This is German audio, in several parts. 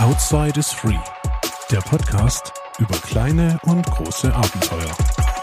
Outside is Free, der Podcast über kleine und große Abenteuer.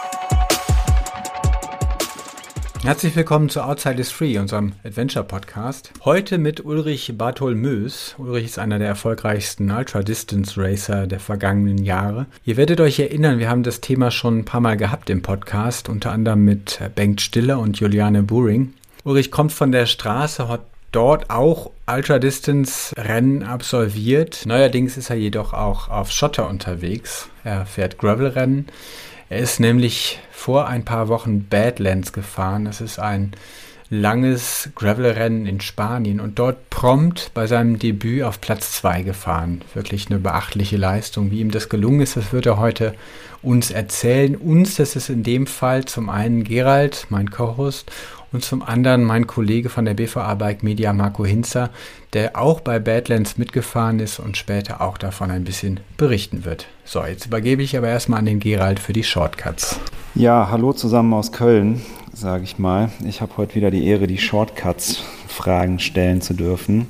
Herzlich willkommen zu Outside is Free, unserem Adventure-Podcast. Heute mit Ulrich Barthol-Moes. Ulrich ist einer der erfolgreichsten Ultra-Distance-Racer der vergangenen Jahre. Ihr werdet euch erinnern, wir haben das Thema schon ein paar Mal gehabt im Podcast, unter anderem mit Bengt Stiller und Juliane Buring. Ulrich kommt von der Straße, hat dort auch Ultra-Distance-Rennen absolviert. Neuerdings ist er jedoch auch auf Schotter unterwegs. Er fährt Gravel-Rennen. Er ist nämlich vor ein paar Wochen Badlands gefahren. Das ist ein langes Gravel-Rennen in Spanien und dort prompt bei seinem Debüt auf Platz 2 gefahren. Wirklich eine beachtliche Leistung. Wie ihm das gelungen ist, das wird er heute uns erzählen. Das ist in dem Fall zum einen Gerald, mein Co-Host, und zum anderen mein Kollege von der BVA Bike Media, Marco Hinzer, der auch bei Badlands mitgefahren ist und später auch davon ein bisschen berichten wird. So, jetzt übergebe ich aber erstmal an den Gerald für die Shortcuts. Ja, hallo zusammen aus Köln, sage ich mal. Ich habe heute wieder die Ehre, die Shortcuts-Fragen stellen zu dürfen.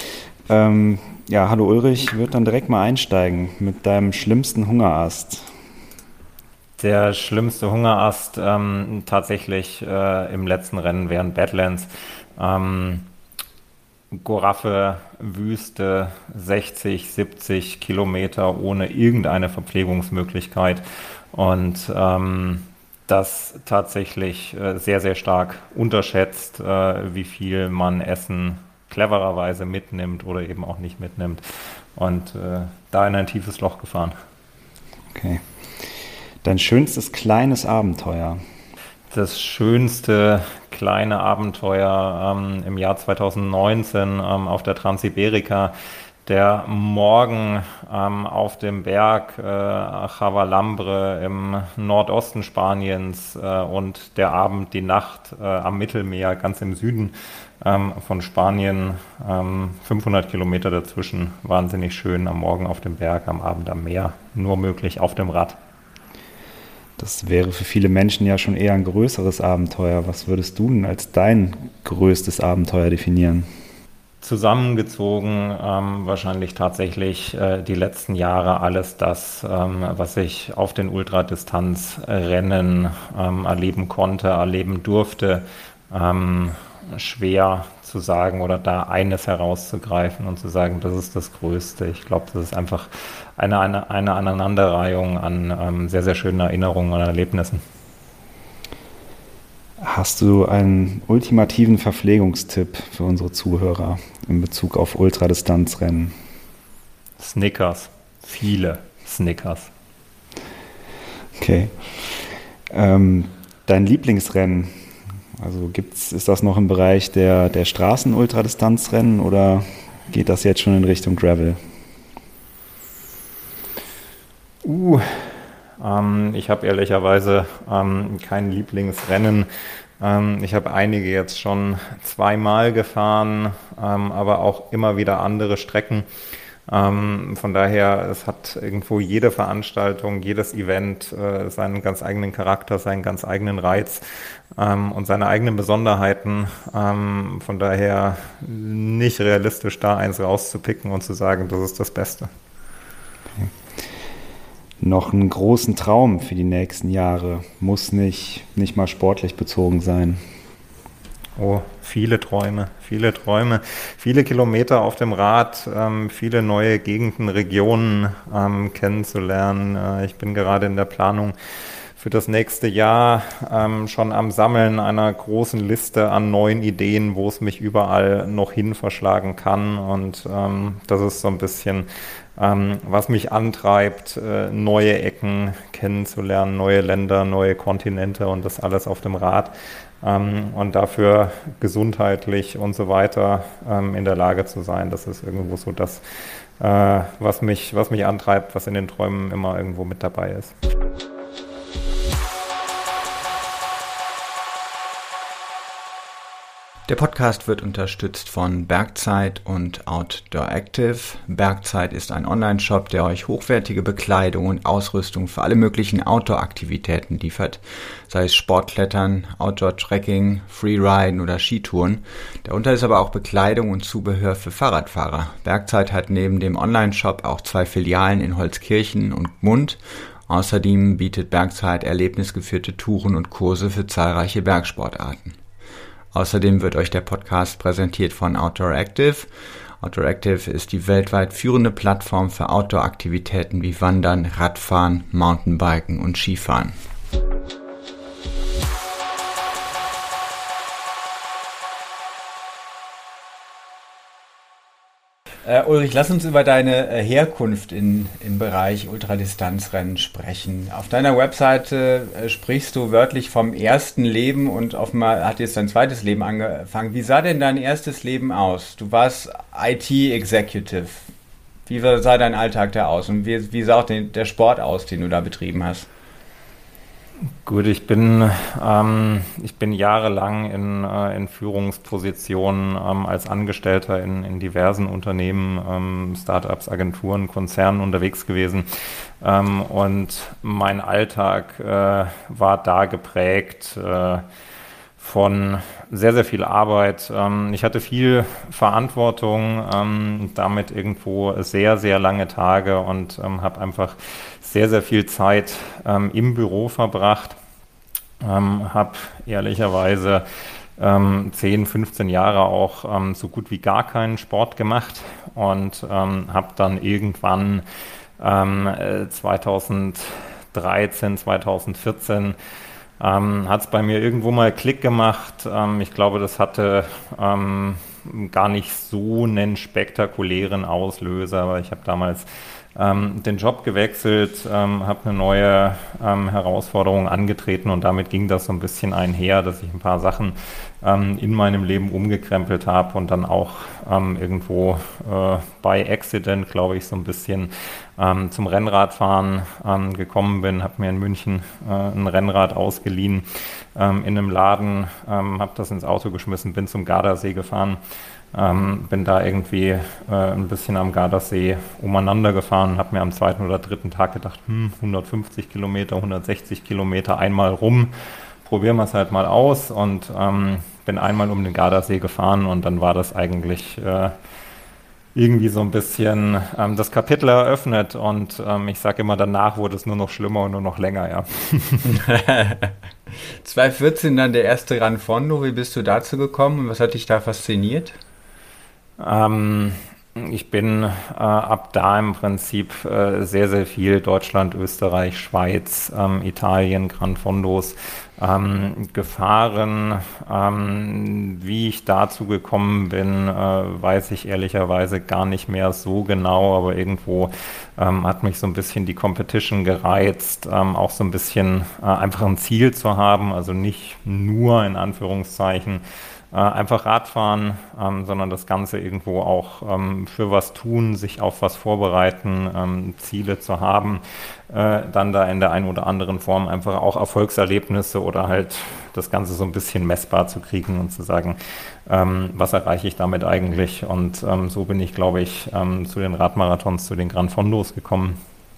Hallo Ulrich, ich würde dann direkt mal einsteigen mit deinem schlimmsten Hungerast. Der schlimmste Hungerast tatsächlich im letzten Rennen während Badlands. Goraffe, Wüste, 60, 70 Kilometer ohne irgendeine Verpflegungsmöglichkeit und das tatsächlich sehr, sehr stark unterschätzt, wie viel man Essen clevererweise mitnimmt oder eben auch nicht mitnimmt und da in ein tiefes Loch gefahren. Okay. Dein schönstes kleines Abenteuer? Das schönste kleine Abenteuer im Jahr 2019 auf der Transiberika. Der Morgen auf dem Berg Chavalambre im Nordosten Spaniens und der Abend, die Nacht am Mittelmeer, ganz im Süden von Spanien, 500 Kilometer dazwischen. Wahnsinnig schön am Morgen auf dem Berg, am Abend am Meer. Nur möglich auf dem Rad. Das wäre für viele Menschen ja schon eher ein größeres Abenteuer. Was würdest du denn als dein größtes Abenteuer definieren? Zusammengezogen wahrscheinlich tatsächlich die letzten Jahre alles das, was ich auf den Ultradistanzrennen erleben konnte, erleben durfte. Schwer zu sagen oder da eines herauszugreifen und zu sagen, das ist das Größte. Ich glaube, das ist einfach eine Aneinanderreihung an sehr, sehr schönen Erinnerungen und Erlebnissen. Hast du einen ultimativen Verpflegungstipp für unsere Zuhörer in Bezug auf Ultradistanzrennen? Snickers. Viele Snickers. Okay. Dein Lieblingsrennen? Also ist das noch im Bereich der Straßen-Ultradistanzrennen oder geht das jetzt schon in Richtung Gravel? Ich habe ehrlicherweise kein Lieblingsrennen. Ich habe einige jetzt schon zweimal gefahren, aber auch immer wieder andere Strecken. Von daher, es hat irgendwo jede Veranstaltung, jedes Event seinen ganz eigenen Charakter, seinen ganz eigenen Reiz und seine eigenen Besonderheiten. Von daher nicht realistisch, da eins rauszupicken und zu sagen, das ist das Beste. Okay. Noch einen großen Traum für die nächsten Jahre, muss nicht mal sportlich bezogen sein. Oh, viele Träume, viele Kilometer auf dem Rad, viele neue Gegenden, Regionen kennenzulernen. Ich bin gerade in der Planung für das nächste Jahr schon am Sammeln einer großen Liste an neuen Ideen, wo es mich überall noch hin verschlagen kann. Und das ist so ein bisschen, was mich antreibt, neue Ecken kennenzulernen, neue Länder, neue Kontinente und das alles auf dem Rad. Und dafür gesundheitlich und so weiter in der Lage zu sein. Das ist irgendwo so das, was mich antreibt, was in den Träumen immer irgendwo mit dabei ist. Der Podcast wird unterstützt von Bergzeit und Outdoor Active. Bergzeit ist ein Online-Shop, der euch hochwertige Bekleidung und Ausrüstung für alle möglichen Outdoor-Aktivitäten liefert, sei es Sportklettern, Outdoor-Trekking, Freeriden oder Skitouren. Darunter ist aber auch Bekleidung und Zubehör für Fahrradfahrer. Bergzeit hat neben dem Online-Shop auch 2 Filialen in Holzkirchen und Gmund. Außerdem bietet Bergzeit erlebnisgeführte Touren und Kurse für zahlreiche Bergsportarten. Außerdem wird euch der Podcast präsentiert von Outdoor Active. Outdoor Active ist die weltweit führende Plattform für Outdoor-Aktivitäten wie Wandern, Radfahren, Mountainbiken und Skifahren. Ulrich, lass uns über deine Herkunft im Bereich Ultradistanzrennen sprechen. Auf deiner Webseite sprichst du wörtlich vom ersten Leben und offenbar hat jetzt dein zweites Leben angefangen. Wie sah denn dein erstes Leben aus? Du warst IT-Executive. Wie sah dein Alltag da aus und wie sah auch der Sport aus, den du da betrieben hast? Gut, ich bin jahrelang in Führungspositionen als Angestellter in diversen Unternehmen, Startups, Agenturen, Konzernen unterwegs gewesen. Und mein Alltag war da geprägt von sehr, sehr viel Arbeit. Ich hatte viel Verantwortung, damit irgendwo sehr, sehr lange Tage und habe einfach sehr, sehr viel Zeit im Büro verbracht. Habe ehrlicherweise 10, 15 Jahre auch so gut wie gar keinen Sport gemacht und habe dann irgendwann 2013, 2014 hat es bei mir irgendwo mal Klick gemacht. Ich glaube, das hatte gar nicht so einen spektakulären Auslöser, aber ich habe damals den Job gewechselt, habe eine neue Herausforderung angetreten und damit ging das so ein bisschen einher, dass ich ein paar Sachen in meinem Leben umgekrempelt habe und dann auch irgendwo by accident, glaube ich, so ein bisschen zum Rennradfahren gekommen bin, habe mir in München ein Rennrad ausgeliehen in einem Laden, habe das ins Auto geschmissen, bin zum Gardasee gefahren. Bin da irgendwie ein bisschen am Gardasee umeinander gefahren, habe mir am 2. oder 3. Tag gedacht, 150 Kilometer, 160 Kilometer einmal rum, probieren wir es halt mal aus und bin einmal um den Gardasee gefahren und dann war das eigentlich irgendwie so ein bisschen das Kapitel eröffnet und ich sage immer, danach wurde es nur noch schlimmer und nur noch länger, ja. 2014 dann der erste Gran Fondo, wie bist du dazu gekommen und was hat dich da fasziniert? Ich bin ab da im Prinzip sehr, sehr viel Deutschland, Österreich, Schweiz, Italien, Gran Fondos gefahren. Wie ich dazu gekommen bin, weiß ich ehrlicherweise gar nicht mehr so genau, aber irgendwo hat mich so ein bisschen die Competition gereizt, auch so ein bisschen einfach ein Ziel zu haben, also nicht nur in Anführungszeichen einfach Radfahren, sondern das Ganze irgendwo auch für was tun, sich auf was vorbereiten, Ziele zu haben, dann da in der einen oder anderen Form einfach auch Erfolgserlebnisse oder halt das Ganze so ein bisschen messbar zu kriegen und zu sagen, was erreiche ich damit eigentlich? Und so bin ich, glaube ich, zu den Radmarathons, zu den Gran Fondos gekommen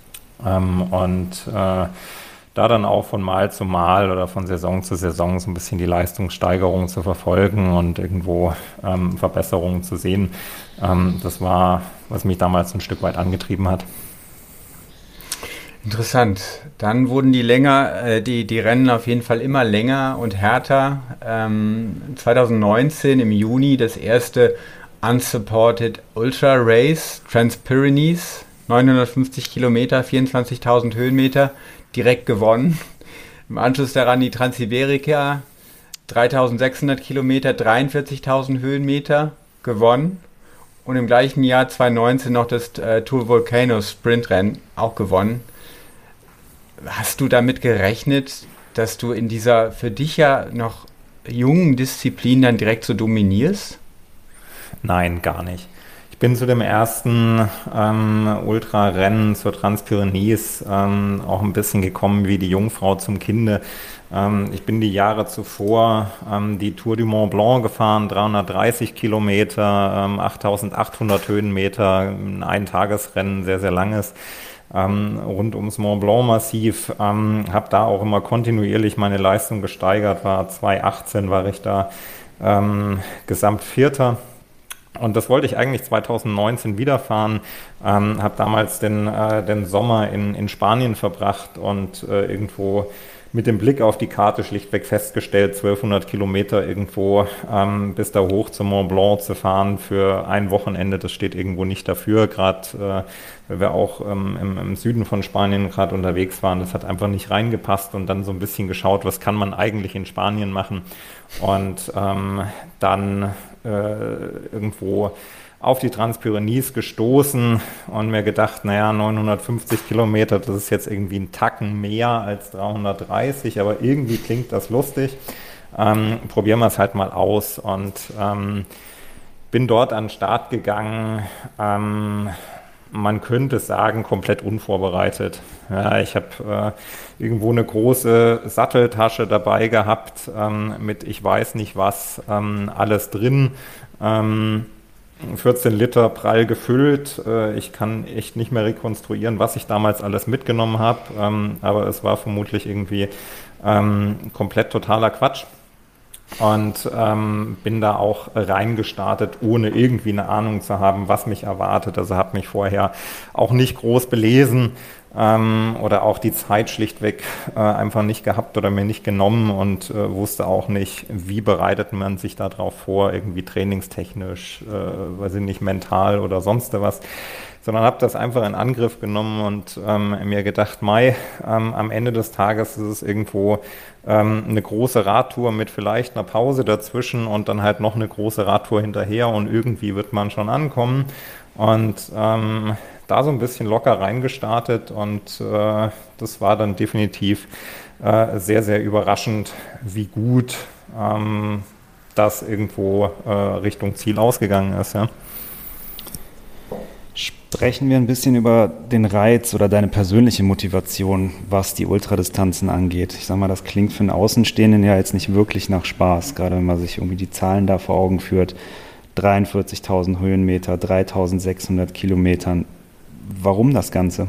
da dann auch von Mal zu Mal oder von Saison zu Saison so ein bisschen die Leistungssteigerung zu verfolgen und irgendwo Verbesserungen zu sehen. Das war, was mich damals ein Stück weit angetrieben hat. Interessant. Dann wurden die Rennen auf jeden Fall immer länger und härter. 2019 im Juni das erste Unsupported Ultra Race, Transpyrenees, 950 Kilometer, 24.000 Höhenmeter, direkt gewonnen. Im Anschluss daran die Transsiberica, 3.600 Kilometer, 43.000 Höhenmeter, gewonnen. Und im gleichen Jahr 2019 noch das Tour Volcano Sprintrennen, auch gewonnen. Hast du damit gerechnet, dass du in dieser für dich ja noch jungen Disziplin dann direkt so dominierst? Nein, gar nicht. Ich bin zu dem ersten Ultrarennen zur Transpyrenees auch ein bisschen gekommen wie die Jungfrau zum Kinde. Ich bin die Jahre zuvor die Tour du Mont Blanc gefahren, 330 Kilometer, 8800 Höhenmeter, ein Eintagesrennen, sehr, sehr langes, rund ums Mont Blanc Massiv. Habe da auch immer kontinuierlich meine Leistung gesteigert, war 2018 war ich da Gesamtvierter. Und das wollte ich eigentlich 2019 wieder fahren, habe damals den Sommer in Spanien verbracht und irgendwo mit dem Blick auf die Karte schlichtweg festgestellt, 1200 Kilometer irgendwo bis da hoch zum Mont Blanc zu fahren für ein Wochenende, das steht irgendwo nicht dafür, gerade weil wir auch im Süden von Spanien gerade unterwegs waren, das hat einfach nicht reingepasst und dann so ein bisschen geschaut, was kann man eigentlich in Spanien machen und dann irgendwo auf die Transpyrenees gestoßen und mir gedacht, 950 Kilometer, das ist jetzt irgendwie ein Tacken mehr als 330, aber irgendwie klingt das lustig. Probieren wir es halt mal aus und bin dort an den Start gegangen. Man könnte sagen, komplett unvorbereitet. Ja, ich habe irgendwo eine große Satteltasche dabei gehabt mit ich weiß nicht was, alles drin. 14 Liter prall gefüllt. Ich kann echt nicht mehr rekonstruieren, was ich damals alles mitgenommen habe, aber es war vermutlich irgendwie komplett totaler Quatsch. Und bin da auch reingestartet, ohne irgendwie eine Ahnung zu haben, was mich erwartet. Also habe mich vorher auch nicht groß belesen oder auch die Zeit schlichtweg einfach nicht gehabt oder mir nicht genommen und wusste auch nicht, wie bereitet man sich da drauf vor, irgendwie trainingstechnisch, weiß ich nicht, mental oder sonst was. Sondern habe das einfach in Angriff genommen und mir gedacht, am Ende des Tages ist es irgendwo eine große Radtour mit vielleicht einer Pause dazwischen und dann halt noch eine große Radtour hinterher und irgendwie wird man schon ankommen. Und da so ein bisschen locker reingestartet und das war dann definitiv sehr, sehr überraschend, wie gut das irgendwo Richtung Ziel ausgegangen ist. Ja. Sprechen wir ein bisschen über den Reiz oder deine persönliche Motivation, was die Ultradistanzen angeht. Ich sag mal, das klingt für einen Außenstehenden ja jetzt nicht wirklich nach Spaß, gerade wenn man sich irgendwie die Zahlen da vor Augen führt. 43.000 Höhenmeter, 3.600 Kilometern. Warum das Ganze?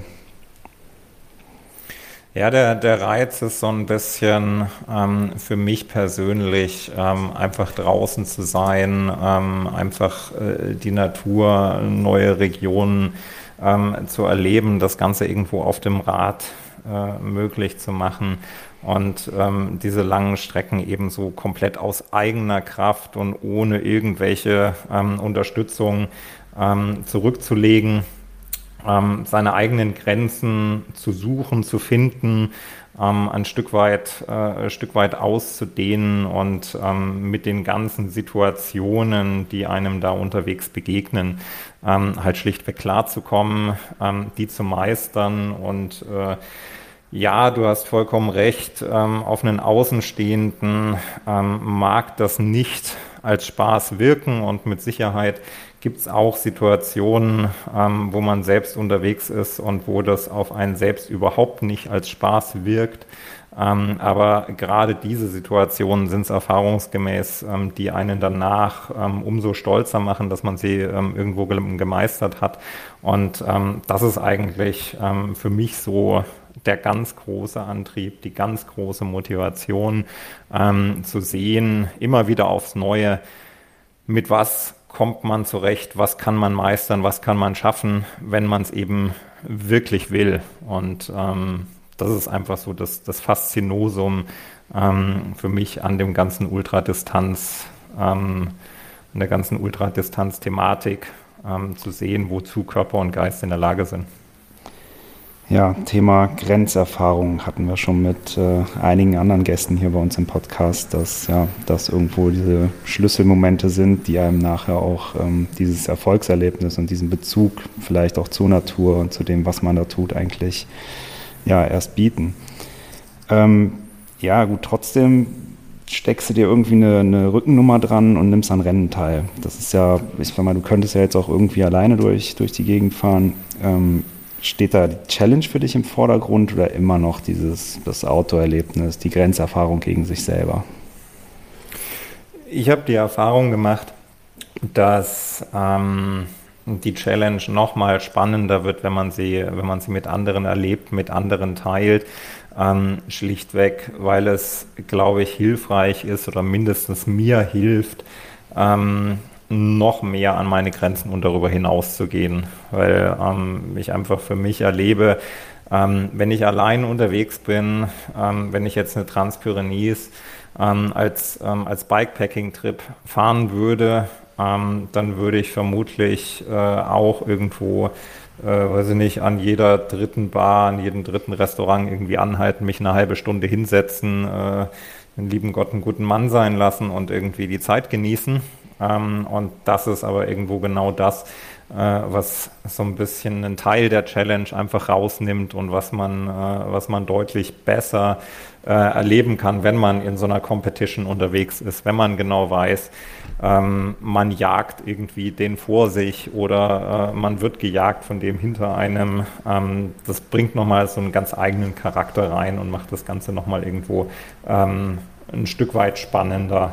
Ja, der Reiz ist so ein bisschen für mich persönlich einfach draußen zu sein, einfach die Natur, neue Regionen zu erleben, das Ganze irgendwo auf dem Rad möglich zu machen und diese langen Strecken eben so komplett aus eigener Kraft und ohne irgendwelche Unterstützung zurückzulegen. Seine eigenen Grenzen zu suchen, zu finden, ein Stück weit auszudehnen und mit den ganzen Situationen, die einem da unterwegs begegnen, halt schlichtweg klarzukommen, die zu meistern und ja, du hast vollkommen recht, auf einen Außenstehenden mag das nicht als Spaß wirken und mit Sicherheit gibt es auch Situationen, wo man selbst unterwegs ist und wo das auf einen selbst überhaupt nicht als Spaß wirkt. Aber gerade diese Situationen sind es erfahrungsgemäß, die einen danach umso stolzer machen, dass man sie irgendwo gemeistert hat. Und das ist eigentlich für mich so der ganz große Antrieb, die ganz große Motivation, zu sehen, immer wieder aufs Neue, mit was kommt man zurecht, was kann man meistern, was kann man schaffen, wenn man es eben wirklich will. Und das ist einfach so das Faszinosum für mich an dem ganzen an der ganzen Ultradistanz-Thematik, zu sehen, wozu Körper und Geist in der Lage sind. Ja, Thema Grenzerfahrung hatten wir schon mit einigen anderen Gästen hier bei uns im Podcast, dass das irgendwo diese Schlüsselmomente sind, die einem nachher auch dieses Erfolgserlebnis und diesen Bezug vielleicht auch zur Natur und zu dem, was man da tut, eigentlich erst bieten. Gut, trotzdem steckst du dir irgendwie eine Rückennummer dran und nimmst an Rennen teil. Das ist ja, ich sag mal, du könntest ja jetzt auch irgendwie alleine durch die Gegend fahren. Steht da die Challenge für dich im Vordergrund oder immer noch das Outdoor-Erlebnis, die Grenzerfahrung gegen sich selber? Ich habe die Erfahrung gemacht, dass die Challenge noch mal spannender wird, wenn man sie mit anderen erlebt, mit anderen teilt. Schlichtweg, weil es, glaube ich, hilfreich ist oder mindestens mir hilft, noch mehr an meine Grenzen und darüber hinaus zu gehen, weil ich einfach für mich erlebe, wenn ich allein unterwegs bin, wenn ich jetzt eine Transpyrenees als Bikepacking-Trip fahren würde, dann würde ich vermutlich auch irgendwo, weiß ich nicht, an jeder dritten Bar, an jedem dritten Restaurant irgendwie anhalten, mich eine halbe Stunde hinsetzen, den lieben Gott einen guten Mann sein lassen und irgendwie die Zeit genießen. Und das ist aber irgendwo genau das, was so ein bisschen einen Teil der Challenge einfach rausnimmt und was man deutlich besser erleben kann, wenn man in so einer Competition unterwegs ist, wenn man genau weiß, man jagt irgendwie den vor sich oder man wird gejagt von dem hinter einem. Das bringt nochmal so einen ganz eigenen Charakter rein und macht das Ganze nochmal irgendwo ein Stück weit spannender,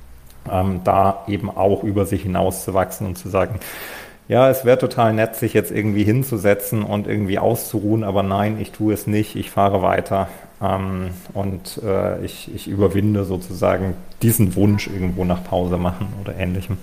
da eben auch über sich hinauszuwachsen und zu sagen, ja, es wäre total nett, sich jetzt irgendwie hinzusetzen und irgendwie auszuruhen, aber nein, ich tue es nicht, ich fahre weiter und ich überwinde sozusagen diesen Wunsch irgendwo nach Pause machen oder Ähnlichem.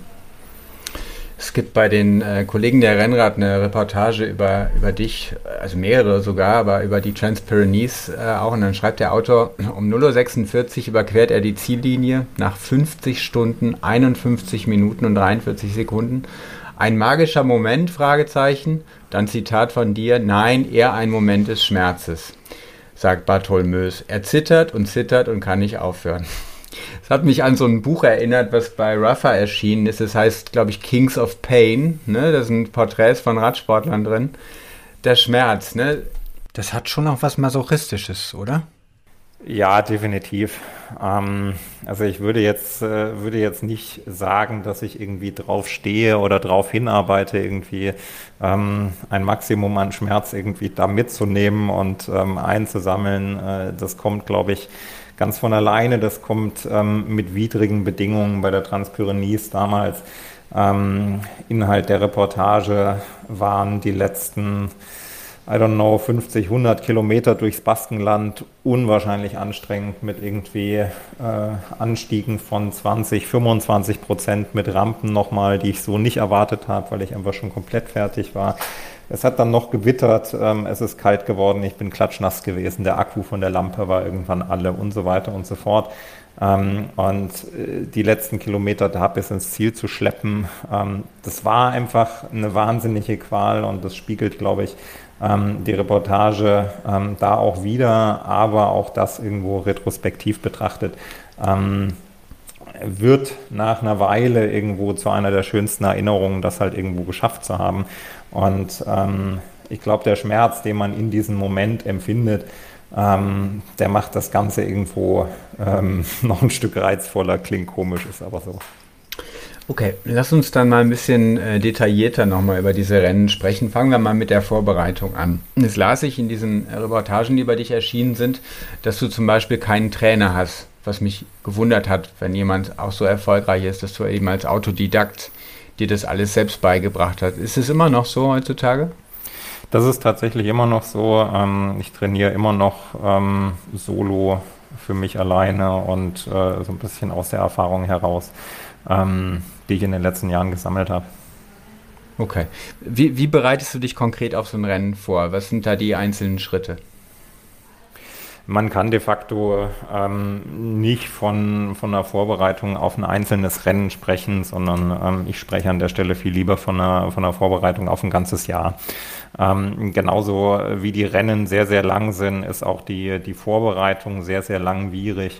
Es gibt bei den Kollegen der Rennrad eine Reportage über dich, also mehrere sogar, aber über die Transpyrenees auch. Und dann schreibt der Autor, um 0:46 Uhr überquert er die Ziellinie nach 50 Stunden, 51 Minuten und 43 Sekunden. Ein magischer Moment, Fragezeichen. Dann Zitat von dir, nein, eher ein Moment des Schmerzes, sagt Barthol Moes. Er zittert und kann nicht aufhören. Es hat mich an so ein Buch erinnert, was bei Rafa erschienen ist. Es heißt, glaube ich, Kings of Pain. Ne? Da sind Porträts von Radsportlern drin. Der Schmerz, ne? Das hat schon auch was Masochistisches, oder? Ja, definitiv. Also ich würde jetzt nicht sagen, dass ich irgendwie drauf stehe oder drauf hinarbeite, irgendwie ein Maximum an Schmerz irgendwie da mitzunehmen und einzusammeln. Das kommt, glaube ich, ganz von alleine. Das kommt mit widrigen Bedingungen bei der Transpyrenees damals. Inhalt der Reportage waren die letzten 50, 100 Kilometer durchs Baskenland, unwahrscheinlich anstrengend mit irgendwie Anstiegen von 20-25% mit Rampen nochmal, die ich so nicht erwartet habe, weil ich einfach schon komplett fertig war. Es hat dann noch gewittert, es ist kalt geworden, ich bin klatschnass gewesen, der Akku von der Lampe war irgendwann alle und so weiter und so fort. Und die letzten Kilometer da bis ins Ziel zu schleppen, das war einfach eine wahnsinnige Qual und das spiegelt, glaube ich, die Reportage da auch wieder, aber auch das irgendwo retrospektiv betrachtet, wird nach einer Weile irgendwo zu einer der schönsten Erinnerungen, das halt irgendwo geschafft zu haben. Und ich glaube, der Schmerz, den man in diesem Moment empfindet, der macht das Ganze irgendwo noch ein Stück reizvoller, klingt komisch, ist aber so. Okay, lass uns dann mal ein bisschen detaillierter nochmal über diese Rennen sprechen. Fangen wir mal mit der Vorbereitung an. Jetzt las ich in diesen Reportagen, die bei dich erschienen sind, dass du zum Beispiel keinen Trainer hast, was mich gewundert hat, wenn jemand auch so erfolgreich ist, dass du eben als Autodidakt dir das alles selbst beigebracht hast. Ist es immer noch so heutzutage? Das ist tatsächlich immer noch so. Ich trainiere immer noch solo für mich alleine und so ein bisschen aus der Erfahrung heraus, die ich in den letzten Jahren gesammelt habe. Okay. Wie bereitest du dich konkret auf so ein Rennen vor? Was sind da die einzelnen Schritte? Man kann de facto nicht von einer Vorbereitung auf ein einzelnes Rennen sprechen, sondern ich spreche an der Stelle viel lieber von einer Vorbereitung auf ein ganzes Jahr. Genauso wie die Rennen sehr, sehr lang sind, ist auch die Vorbereitung sehr, sehr langwierig.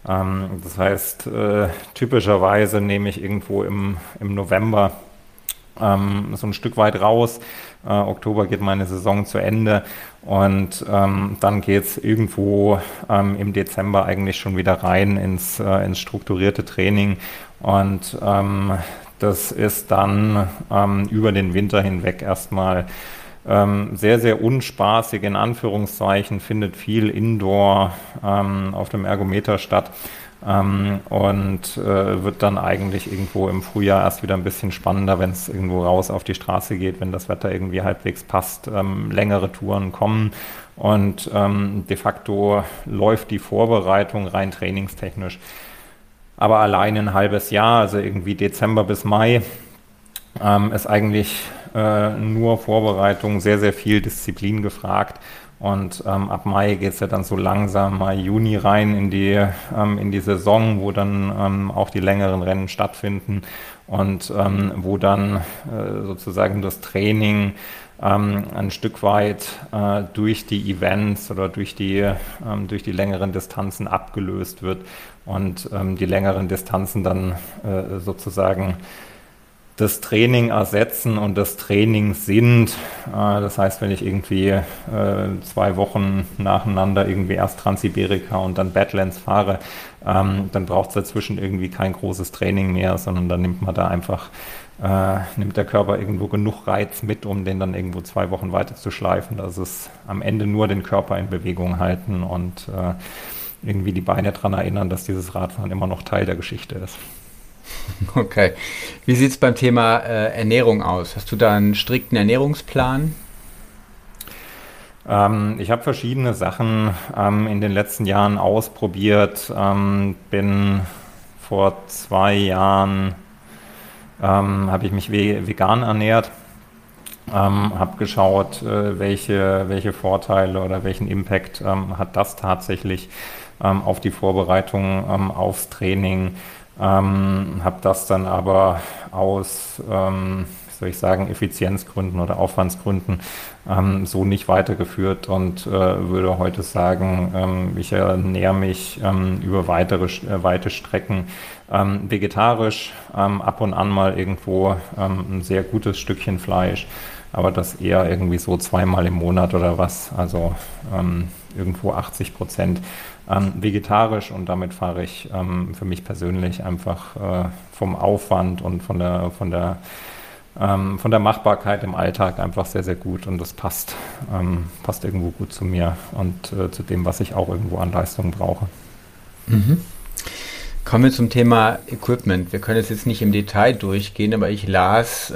Das heißt, typischerweise nehme ich irgendwo im November so ein Stück weit raus. Oktober geht meine Saison zu Ende und dann geht es irgendwo im Dezember eigentlich schon wieder rein ins strukturierte Training und das ist dann über den Winter hinweg erstmal sehr, sehr unspaßig, in Anführungszeichen, findet viel Indoor auf dem Ergometer statt. Und wird dann eigentlich irgendwo im Frühjahr erst wieder ein bisschen spannender, wenn es irgendwo raus auf die Straße geht, wenn das Wetter irgendwie halbwegs passt, längere Touren kommen und de facto läuft die Vorbereitung rein trainingstechnisch. Aber allein ein halbes Jahr, also irgendwie Dezember bis Mai, ist eigentlich nur Vorbereitung, sehr, sehr viel Disziplin gefragt. Und ab Mai geht es ja dann so langsam, Mai, Juni rein in die Saison, wo dann auch die längeren Rennen stattfinden und wo dann sozusagen das Training ein Stück weit durch die Events oder durch die längeren Distanzen abgelöst wird und die längeren Distanzen dann sozusagen das Training ersetzen und das Training sind. Das heißt, wenn ich irgendwie 2 Wochen nacheinander irgendwie erst Transsibirika und dann Badlands fahre, dann braucht es dazwischen irgendwie kein großes Training mehr, sondern dann nimmt man da einfach, nimmt der Körper irgendwo genug Reiz mit, um den dann irgendwo 2 Wochen weiter zu schleifen. Das ist am Ende nur den Körper in Bewegung halten und irgendwie die Beine daran erinnern, dass dieses Radfahren immer noch Teil der Geschichte ist. Okay. Wie sieht es beim Thema Ernährung aus? Hast du da einen strikten Ernährungsplan? Ich habe verschiedene Sachen in den letzten Jahren ausprobiert. Bin vor 2 Jahren, habe ich mich vegan ernährt. Habe geschaut, welche Vorteile oder welchen Impact hat das tatsächlich auf die Vorbereitung aufs Training. Habe das dann aber aus, Effizienzgründen oder Aufwandsgründen so nicht weitergeführt und würde heute sagen, ich ernähre mich über weite Strecken vegetarisch, ab und an mal irgendwo ein sehr gutes Stückchen Fleisch, aber das eher irgendwie so 2-mal im Monat oder was, also irgendwo 80% vegetarisch und damit fahre ich für mich persönlich einfach vom Aufwand und von der Machbarkeit im Alltag einfach sehr, sehr gut und das passt irgendwo gut zu mir und zu dem, was ich auch irgendwo an Leistung brauche. Mhm. Kommen wir zum Thema Equipment. Wir können jetzt nicht im Detail durchgehen, aber ich las,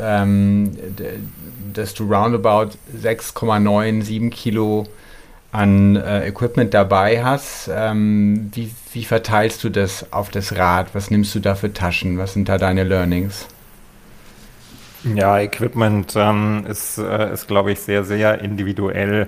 dass du roundabout 6,97 Kilo an Equipment dabei hast. Wie verteilst du das auf das Rad? Was nimmst du da für Taschen? Was sind da deine Learnings? Ja, Equipment ist glaube ich, sehr, sehr individuell.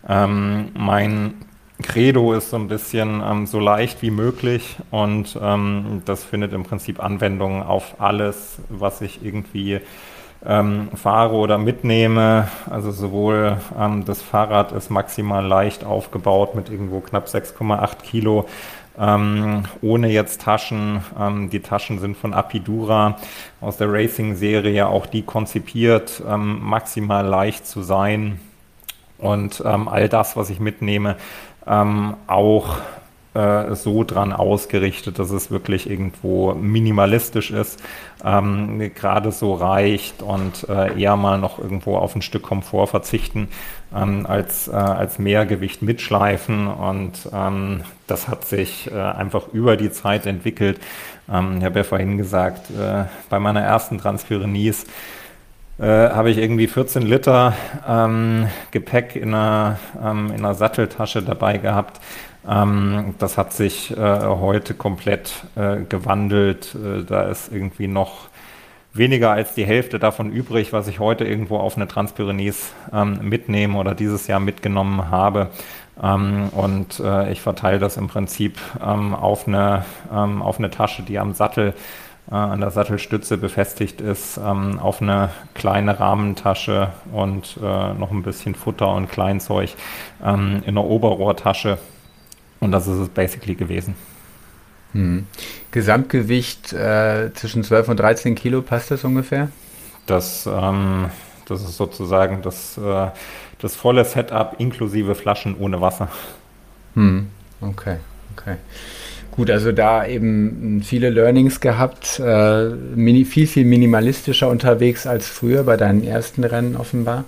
Mein Credo ist so ein bisschen so leicht wie möglich und das findet im Prinzip Anwendung auf alles, was ich irgendwie fahre oder mitnehme. Also sowohl das Fahrrad ist maximal leicht aufgebaut mit irgendwo knapp 6,8 Kilo, ohne jetzt Taschen. Die Taschen sind von Apidura aus der Racing-Serie, auch die konzipiert, maximal leicht zu sein. Und all das, was ich mitnehme, auch so dran ausgerichtet, dass es wirklich irgendwo minimalistisch ist, gerade so reicht und eher mal noch irgendwo auf ein Stück Komfort verzichten, als mehr Gewicht mitschleifen und das hat sich einfach über die Zeit entwickelt. Ich habe ja vorhin gesagt, bei meiner ersten Transpyrenees habe ich irgendwie 14 Liter Gepäck in einer Satteltasche dabei gehabt. Das hat sich heute komplett gewandelt. Da ist irgendwie noch weniger als die Hälfte davon übrig, was ich heute irgendwo auf eine Transpyrenees mitnehme oder dieses Jahr mitgenommen habe. Und ich verteile das im Prinzip auf eine Tasche, die am Sattel an der Sattelstütze befestigt ist, auf eine kleine Rahmentasche und noch ein bisschen Futter und Kleinzeug in einer Oberrohrtasche. Und das ist es basically gewesen. Gesamtgewicht zwischen 12 und 13 Kilo, passt das ungefähr? Das ist sozusagen das volle Setup inklusive Flaschen ohne Wasser. Okay. Gut, also da eben viele Learnings gehabt, viel minimalistischer unterwegs als früher bei deinen ersten Rennen offenbar.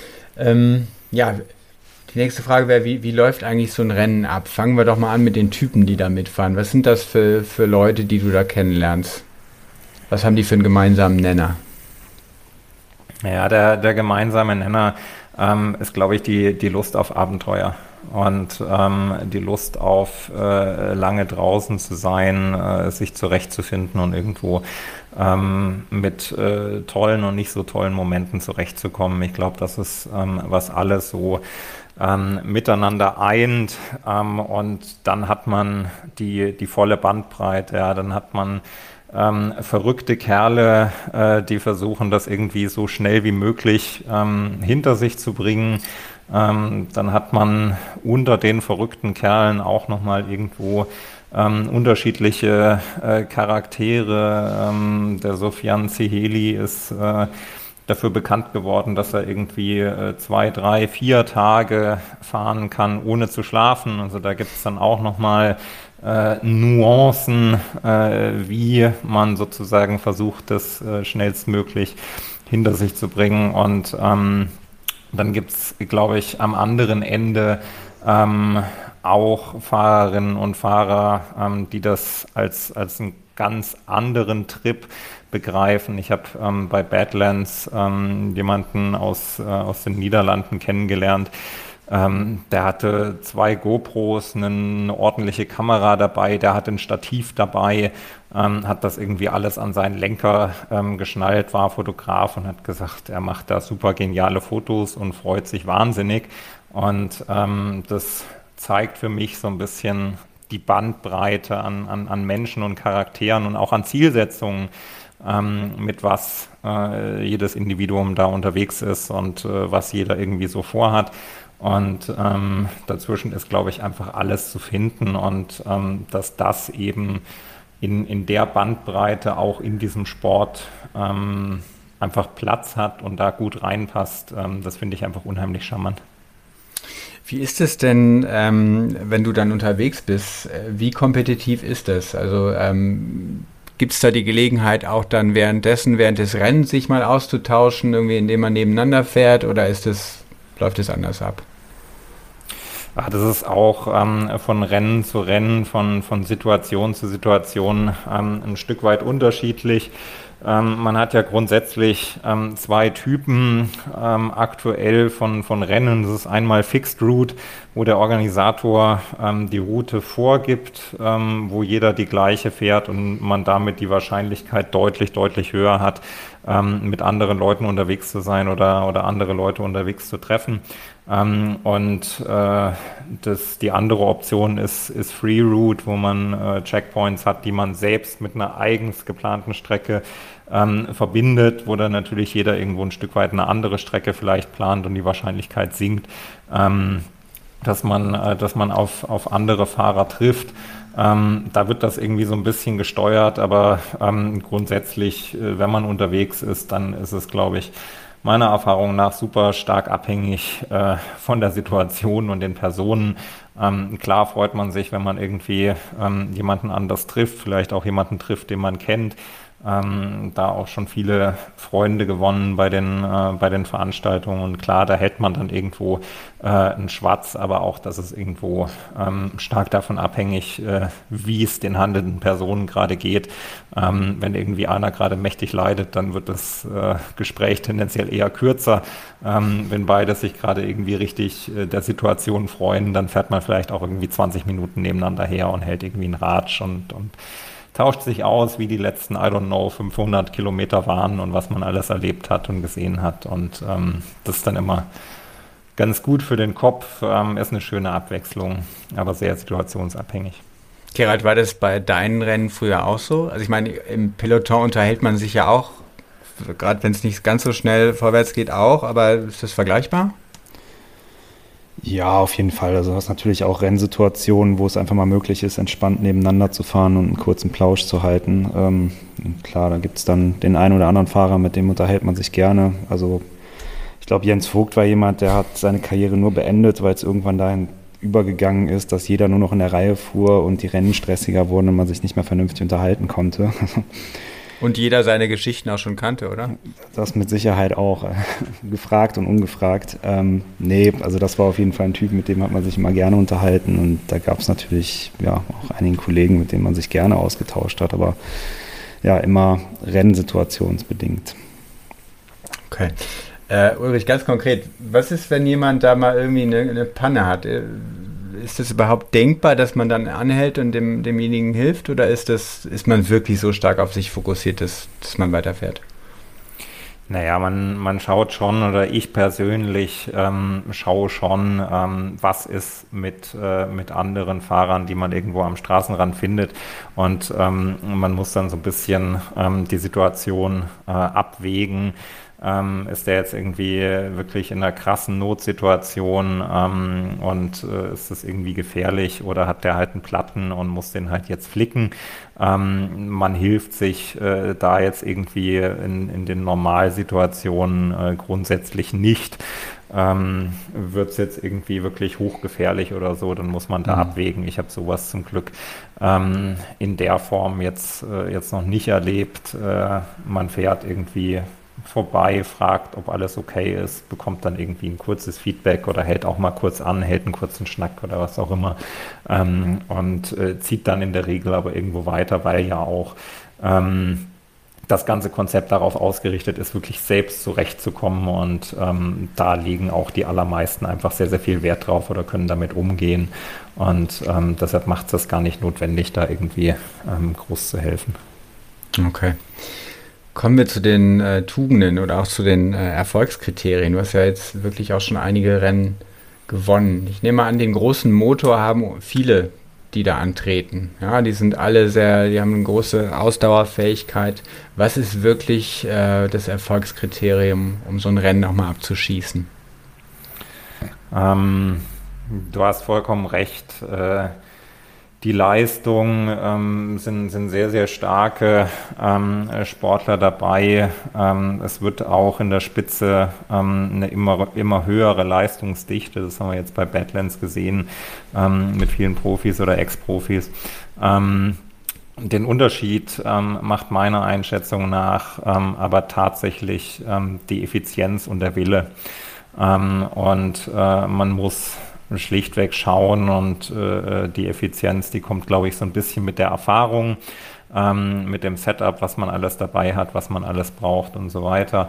Die nächste Frage wäre, wie läuft eigentlich so ein Rennen ab? Fangen wir doch mal an mit den Typen, die da mitfahren. Was sind das für Leute, die du da kennenlernst? Was haben die für einen gemeinsamen Nenner? Ja, der gemeinsame Nenner ist, glaube ich, die Lust auf Abenteuer und die Lust auf lange draußen zu sein, sich zurechtzufinden und irgendwo mit tollen und nicht so tollen Momenten zurechtzukommen. Ich glaube, das ist, was alles so miteinander eint, und dann hat man die volle Bandbreite, ja, dann hat man verrückte Kerle, die versuchen, das irgendwie so schnell wie möglich hinter sich zu bringen. Dann hat man unter den verrückten Kerlen auch nochmal irgendwo unterschiedliche Charaktere. Der Sofian Ziheli ist dafür bekannt geworden, dass er irgendwie 2, 3, 4 Tage fahren kann, ohne zu schlafen. Also da gibt es dann auch nochmal Nuancen, wie man sozusagen versucht, das schnellstmöglich hinter sich zu bringen. Und dann gibt es, glaube ich, am anderen Ende auch Fahrerinnen und Fahrer, die das als einen ganz anderen Trip begreifen. Ich habe bei Badlands jemanden aus den Niederlanden kennengelernt. Der hatte 2 GoPros, eine ordentliche Kamera dabei, der hatte ein Stativ dabei, hat das irgendwie alles an seinen Lenker geschnallt, war Fotograf und hat gesagt, er macht da super geniale Fotos und freut sich wahnsinnig. Und das zeigt für mich so ein bisschen die Bandbreite an Menschen und Charakteren und auch an Zielsetzungen, mit was jedes Individuum da unterwegs ist und was jeder irgendwie so vorhat. Und dazwischen ist, glaube ich, einfach alles zu finden und dass das eben in der Bandbreite auch in diesem Sport einfach Platz hat und da gut reinpasst, das finde ich einfach unheimlich charmant. Wie ist es denn, wenn du dann unterwegs bist? Wie kompetitiv ist das? Also gibt es da die Gelegenheit, auch dann während des Rennens sich mal auszutauschen, irgendwie indem man nebeneinander fährt, oder läuft es anders ab? Das ist auch von Rennen zu Rennen, von Situation zu Situation ein Stück weit unterschiedlich. Man hat ja grundsätzlich 2 Typen aktuell von Rennen. Das ist einmal Fixed Route, wo der Organisator die Route vorgibt, wo jeder die gleiche fährt und man damit die Wahrscheinlichkeit deutlich, deutlich höher hat, mit anderen Leuten unterwegs zu sein oder andere Leute unterwegs zu treffen. Die andere Option ist Free Route, wo man Checkpoints hat, die man selbst mit einer eigens geplanten Strecke verbindet, wo dann natürlich jeder irgendwo ein Stück weit eine andere Strecke vielleicht plant und die Wahrscheinlichkeit sinkt, dass man auf andere Fahrer trifft. Da wird das irgendwie so ein bisschen gesteuert, aber grundsätzlich, wenn man unterwegs ist, dann ist es, glaube ich, meiner Erfahrung nach super stark abhängig von der Situation und den Personen. Klar freut man sich, wenn man irgendwie jemanden anders trifft, vielleicht auch jemanden trifft, den man kennt. Da auch schon viele Freunde gewonnen bei den Veranstaltungen, und klar, da hält man dann irgendwo einen Schwatz, aber auch das ist irgendwo stark davon abhängig, wie es den handelnden Personen gerade geht. Wenn irgendwie einer gerade mächtig leidet, dann wird das Gespräch tendenziell eher kürzer. Wenn beide sich gerade irgendwie richtig der Situation freuen, dann fährt man vielleicht auch irgendwie 20 Minuten nebeneinander her und hält irgendwie einen Ratsch und tauscht sich aus, wie die letzten, 500 Kilometer waren und was man alles erlebt hat und gesehen hat. Und das ist dann immer ganz gut für den Kopf, ist eine schöne Abwechslung, aber sehr situationsabhängig. Gerald, war das bei deinen Rennen früher auch so? Also ich meine, im Peloton unterhält man sich ja auch, gerade wenn es nicht ganz so schnell vorwärts geht auch, aber ist das vergleichbar? Ja, auf jeden Fall. Also du hast natürlich auch Rennsituationen, wo es einfach mal möglich ist, entspannt nebeneinander zu fahren und einen kurzen Plausch zu halten. Klar, da gibt es dann den einen oder anderen Fahrer, mit dem unterhält man sich gerne. Also ich glaube, Jens Vogt war jemand, der hat seine Karriere nur beendet, weil es irgendwann dahin übergegangen ist, dass jeder nur noch in der Reihe fuhr und die Rennen stressiger wurden und man sich nicht mehr vernünftig unterhalten konnte. Und jeder seine Geschichten auch schon kannte, oder? Das mit Sicherheit auch, gefragt und ungefragt. Nee, also das war auf jeden Fall ein Typ, mit dem hat man sich immer gerne unterhalten und da gab es natürlich ja auch einige Kollegen, mit denen man sich gerne ausgetauscht hat, aber ja, immer rennsituationsbedingt. Okay. Ulrich, ganz konkret, was ist, wenn jemand da mal irgendwie eine Panne hat? Ist es überhaupt denkbar, dass man dann anhält und demjenigen hilft oder ist man wirklich so stark auf sich fokussiert, dass man weiterfährt? Naja, man schaut schon, oder ich persönlich schaue schon, was ist mit anderen Fahrern, die man irgendwo am Straßenrand findet. Und man muss dann so ein bisschen die Situation abwägen. Ist der jetzt irgendwie wirklich in einer krassen Notsituation und ist das irgendwie gefährlich oder hat der halt einen Platten und muss den halt jetzt flicken? Man hilft sich da jetzt irgendwie in den Normalsituationen grundsätzlich nicht. Wird es jetzt irgendwie wirklich hochgefährlich oder so, dann muss man da abwägen. Ich habe sowas zum Glück in der Form jetzt noch nicht erlebt. Man fährt irgendwie vorbei, fragt, ob alles okay ist, bekommt dann irgendwie ein kurzes Feedback oder hält auch mal kurz an, hält einen kurzen Schnack oder was auch immer und zieht dann in der Regel aber irgendwo weiter, weil ja auch das ganze Konzept darauf ausgerichtet ist, wirklich selbst zurechtzukommen und da legen auch die allermeisten einfach sehr, sehr viel Wert drauf oder können damit umgehen und deshalb macht es das gar nicht notwendig, da irgendwie groß zu helfen. Okay. Kommen wir zu den Tugenden oder auch zu den Erfolgskriterien. Du hast ja jetzt wirklich auch schon einige Rennen gewonnen. Ich nehme an, den großen Motor haben viele, die da antreten. Ja, die sind alle die haben eine große Ausdauerfähigkeit. Was ist wirklich das Erfolgskriterium, um so ein Rennen auch mal abzuschießen? Du hast vollkommen recht. Die Leistungen sind sehr, sehr starke Sportler dabei. Es wird auch in der Spitze eine immer höhere Leistungsdichte. Das haben wir jetzt bei Badlands gesehen mit vielen Profis oder Ex-Profis. Den Unterschied macht meiner Einschätzung nach aber tatsächlich die Effizienz und der Wille. Und man muss schlichtweg schauen und die Effizienz, die kommt, glaube ich, so ein bisschen mit der Erfahrung, mit dem Setup, was man alles dabei hat, was man alles braucht und so weiter.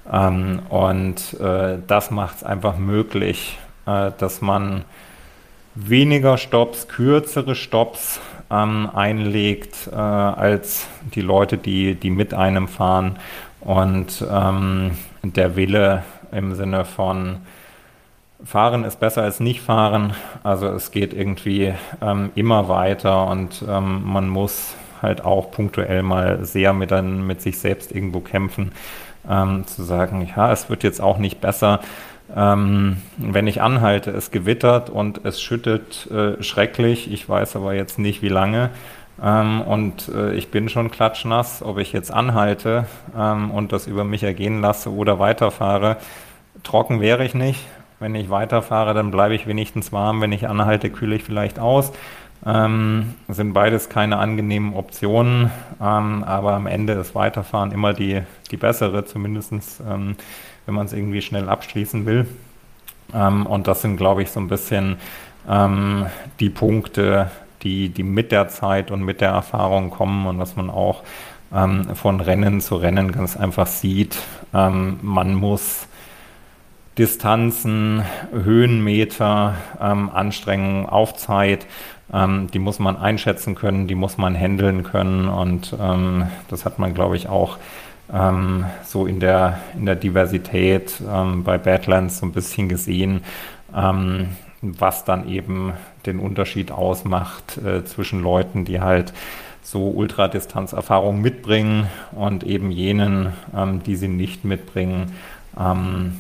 Das macht es einfach möglich, dass man weniger Stopps, kürzere Stopps einlegt als die Leute, die mit einem fahren und der Wille im Sinne von Fahren ist besser als nicht fahren, also es geht irgendwie immer weiter und man muss halt auch punktuell mal sehr mit sich selbst irgendwo kämpfen, zu sagen, ja, es wird jetzt auch nicht besser, wenn ich anhalte, es gewittert und es schüttet schrecklich, ich weiß aber jetzt nicht wie lange ich bin schon klatschnass, ob ich jetzt anhalte und das über mich ergehen lasse oder weiterfahre, trocken wäre ich nicht. Wenn ich weiterfahre, dann bleibe ich wenigstens warm. Wenn ich anhalte, kühle ich vielleicht aus. Sind beides keine angenehmen Optionen, aber am Ende ist Weiterfahren immer die bessere, zumindest wenn man es irgendwie schnell abschließen will. Und das sind, glaube ich, so ein bisschen die Punkte, die mit der Zeit und mit der Erfahrung kommen und was man auch von Rennen zu Rennen ganz einfach sieht. Man muss Distanzen, Höhenmeter, Anstrengungen auf Zeit, die muss man einschätzen können, die muss man handeln können und das hat man, glaube ich, auch so in der Diversität bei Badlands so ein bisschen gesehen, was dann eben den Unterschied ausmacht zwischen Leuten, die halt so Ultradistanzerfahrung mitbringen und eben jenen, die sie nicht mitbringen.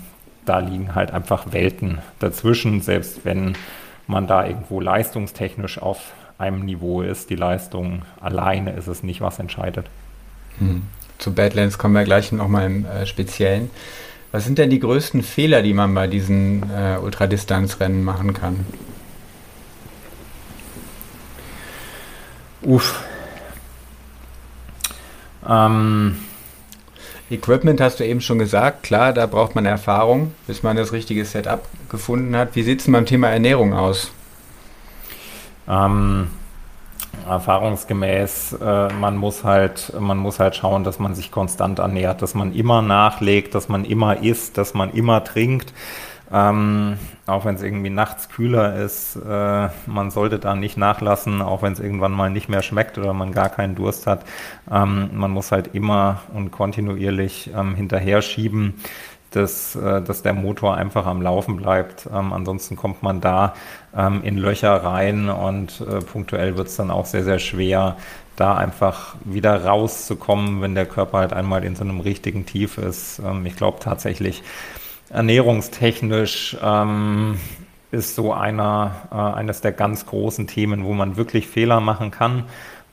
da liegen halt einfach Welten dazwischen, selbst wenn man da irgendwo leistungstechnisch auf einem Niveau ist. Die Leistung alleine ist es nicht, was entscheidet. Zu Badlands kommen wir gleich nochmal im Speziellen. Was sind denn die größten Fehler, die man bei diesen Ultradistanzrennen machen kann? Equipment hast du eben schon gesagt. Klar, da braucht man Erfahrung, bis man das richtige Setup gefunden hat. Wie sieht es beim Thema Ernährung aus? Erfahrungsgemäß, man muss halt schauen, dass man sich konstant ernährt, dass man immer nachlegt, dass man immer isst, dass man immer trinkt. Auch wenn es irgendwie nachts kühler ist, man sollte da nicht nachlassen, auch wenn es irgendwann mal nicht mehr schmeckt oder man gar keinen Durst hat. Man muss halt immer und kontinuierlich hinterher schieben, dass der Motor einfach am Laufen bleibt. Ansonsten kommt man da in Löcher rein und punktuell wird es dann auch sehr, sehr schwer, da einfach wieder rauszukommen, wenn der Körper halt einmal in so einem richtigen Tief ist. Ich glaube tatsächlich, ernährungstechnisch ist so eines der ganz großen Themen, wo man wirklich Fehler machen kann.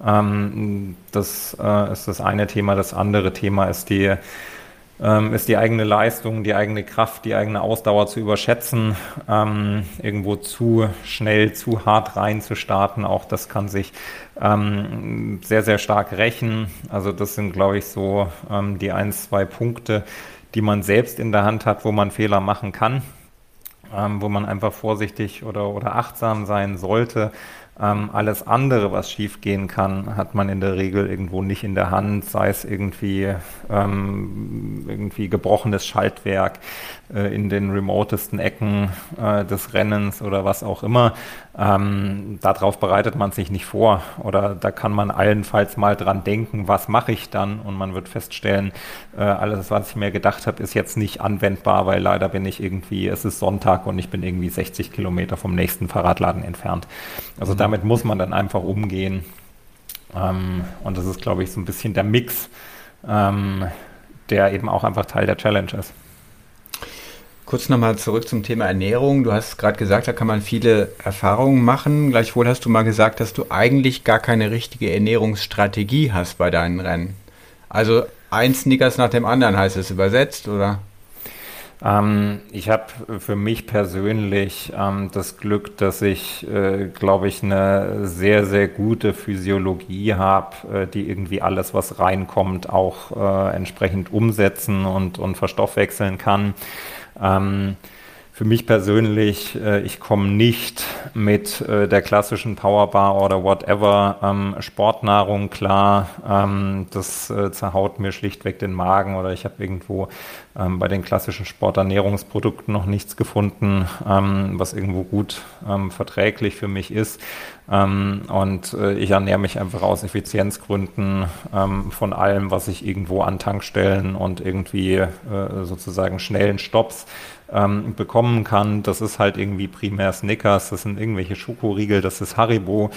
Das ist das eine Thema. Das andere Thema ist die eigene Leistung, die eigene Kraft, die eigene Ausdauer zu überschätzen, irgendwo zu schnell, zu hart reinzustarten. Auch das kann sich sehr, sehr stark rächen. Also das sind, glaube ich, so die 1-2 Punkte, die man selbst in der Hand hat, wo man Fehler machen kann, wo man einfach vorsichtig oder achtsam sein sollte. Alles andere, was schief gehen kann, hat man in der Regel irgendwo nicht in der Hand, sei es irgendwie gebrochenes Schaltwerk in den remotesten Ecken des Rennens oder was auch immer. Darauf bereitet man sich nicht vor oder da kann man allenfalls mal dran denken, was mache ich dann, und man wird feststellen, alles, was ich mir gedacht habe, ist jetzt nicht anwendbar, weil leider es ist Sonntag und ich bin irgendwie 60 Kilometer vom nächsten Fahrradladen entfernt. Also damit muss man dann einfach umgehen. Und das ist, glaube ich, so ein bisschen der Mix, der eben auch einfach Teil der Challenge ist. Kurz nochmal zurück zum Thema Ernährung. Du hast gerade gesagt, da kann man viele Erfahrungen machen. Gleichwohl hast du mal gesagt, dass du eigentlich gar keine richtige Ernährungsstrategie hast bei deinen Rennen. Also ein Snickers nach dem anderen heißt es übersetzt, oder? Ich habe für mich persönlich das Glück, dass ich, glaube ich, eine sehr, sehr gute Physiologie habe, die irgendwie alles, was reinkommt, auch entsprechend umsetzen und verstoffwechseln kann. Für mich persönlich, ich komme nicht mit der klassischen Powerbar oder whatever Sportnahrung klar. Das zerhaut mir schlichtweg den Magen, oder ich habe irgendwo bei den klassischen Sporternährungsprodukten noch nichts gefunden, was irgendwo gut verträglich für mich ist. Und ich ernähre mich einfach aus Effizienzgründen von allem, was ich irgendwo an Tankstellen und irgendwie sozusagen schnellen Stops bekommen kann. Das ist halt irgendwie primär Snickers, das sind irgendwelche Schokoriegel, das ist Haribo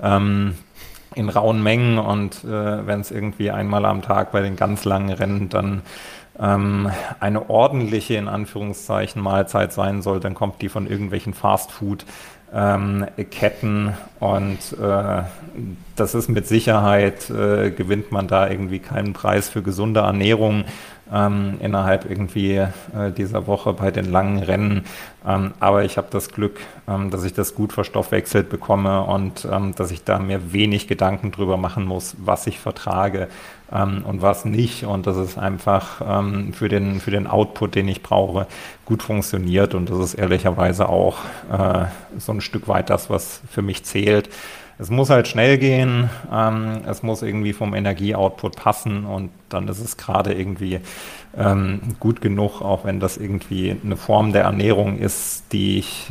in rauen Mengen, und wenn es irgendwie einmal am Tag bei den ganz langen Rennen dann eine ordentliche, in Anführungszeichen, Mahlzeit sein soll, dann kommt die von irgendwelchen Fastfood-Ketten, und das ist mit Sicherheit, gewinnt man da irgendwie keinen Preis für gesunde Ernährung innerhalb irgendwie dieser Woche bei den langen Rennen. Aber ich habe das Glück, dass ich das gut verstoffwechselt bekomme und dass ich da mir wenig Gedanken drüber machen muss, was ich vertrage und was nicht. Und dass es einfach für den Output, den ich brauche, gut funktioniert. Und das ist ehrlicherweise auch so ein Stück weit das, was für mich zählt. Es muss halt schnell gehen, es muss irgendwie vom Energieoutput passen, und dann ist es gerade irgendwie gut genug, auch wenn das irgendwie eine Form der Ernährung ist, die ich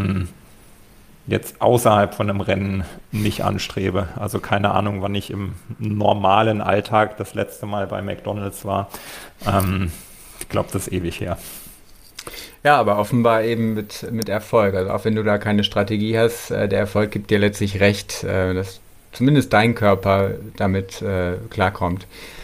jetzt außerhalb von einem Rennen nicht anstrebe. Also keine Ahnung, wann ich im normalen Alltag das letzte Mal bei McDonald's war. Ich glaube, das ist ewig her. Ja, aber offenbar eben mit Erfolg. Also auch wenn du da keine Strategie hast, der Erfolg gibt dir letztlich recht, dass zumindest dein Körper damit klarkommt.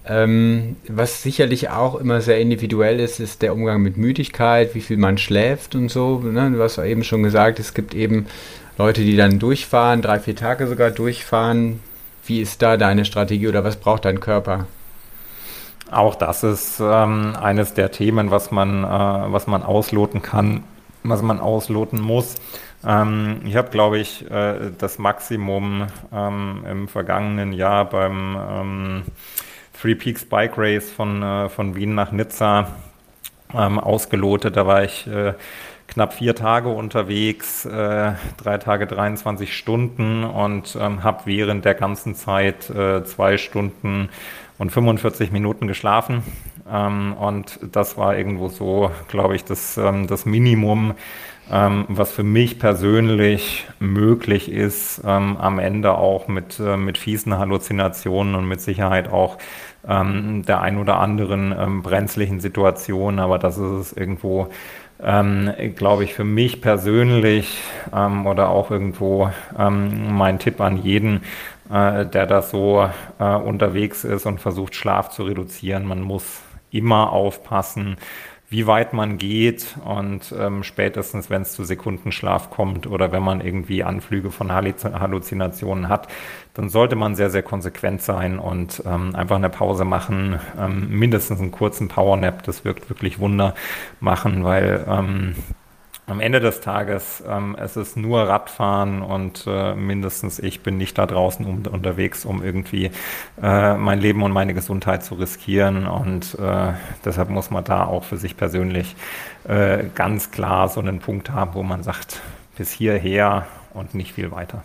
Was sicherlich auch immer sehr individuell ist, ist der Umgang mit Müdigkeit, wie viel man schläft und so. Ne? Du hast eben schon gesagt, es gibt eben Leute, die dann durchfahren, 3-4 Tage sogar durchfahren. Wie ist da deine Strategie oder was braucht dein Körper? Auch das ist eines der Themen, was man ausloten kann, was man ausloten muss. Ich habe, glaube ich, das Maximum im vergangenen Jahr beim Three Peaks Bike Race von Wien nach Nizza ausgelotet. Da war ich knapp 4 Tage unterwegs, 3 Tage 23 Stunden und habe während der ganzen Zeit 2 Stunden und 45 Minuten geschlafen. Und das war irgendwo so, glaube ich, das Minimum, was für mich persönlich möglich ist, am Ende auch mit fiesen Halluzinationen und mit Sicherheit auch der ein oder anderen brenzlichen Situation. Aber das ist es irgendwo, glaube ich, für mich persönlich oder auch irgendwo mein Tipp an jeden, der da so unterwegs ist und versucht, Schlaf zu reduzieren. Man muss immer aufpassen, wie weit man geht und spätestens, wenn es zu Sekundenschlaf kommt oder wenn man irgendwie Anflüge von Halluzinationen hat, dann sollte man sehr, sehr konsequent sein und einfach eine Pause machen, mindestens einen kurzen Powernap, das wirkt wirklich Wunder machen, weil am Ende des Tages, es ist nur Radfahren und mindestens ich bin nicht da draußen unterwegs, um irgendwie mein Leben und meine Gesundheit zu riskieren und deshalb muss man da auch für sich persönlich ganz klar so einen Punkt haben, wo man sagt, bis hierher und nicht viel weiter.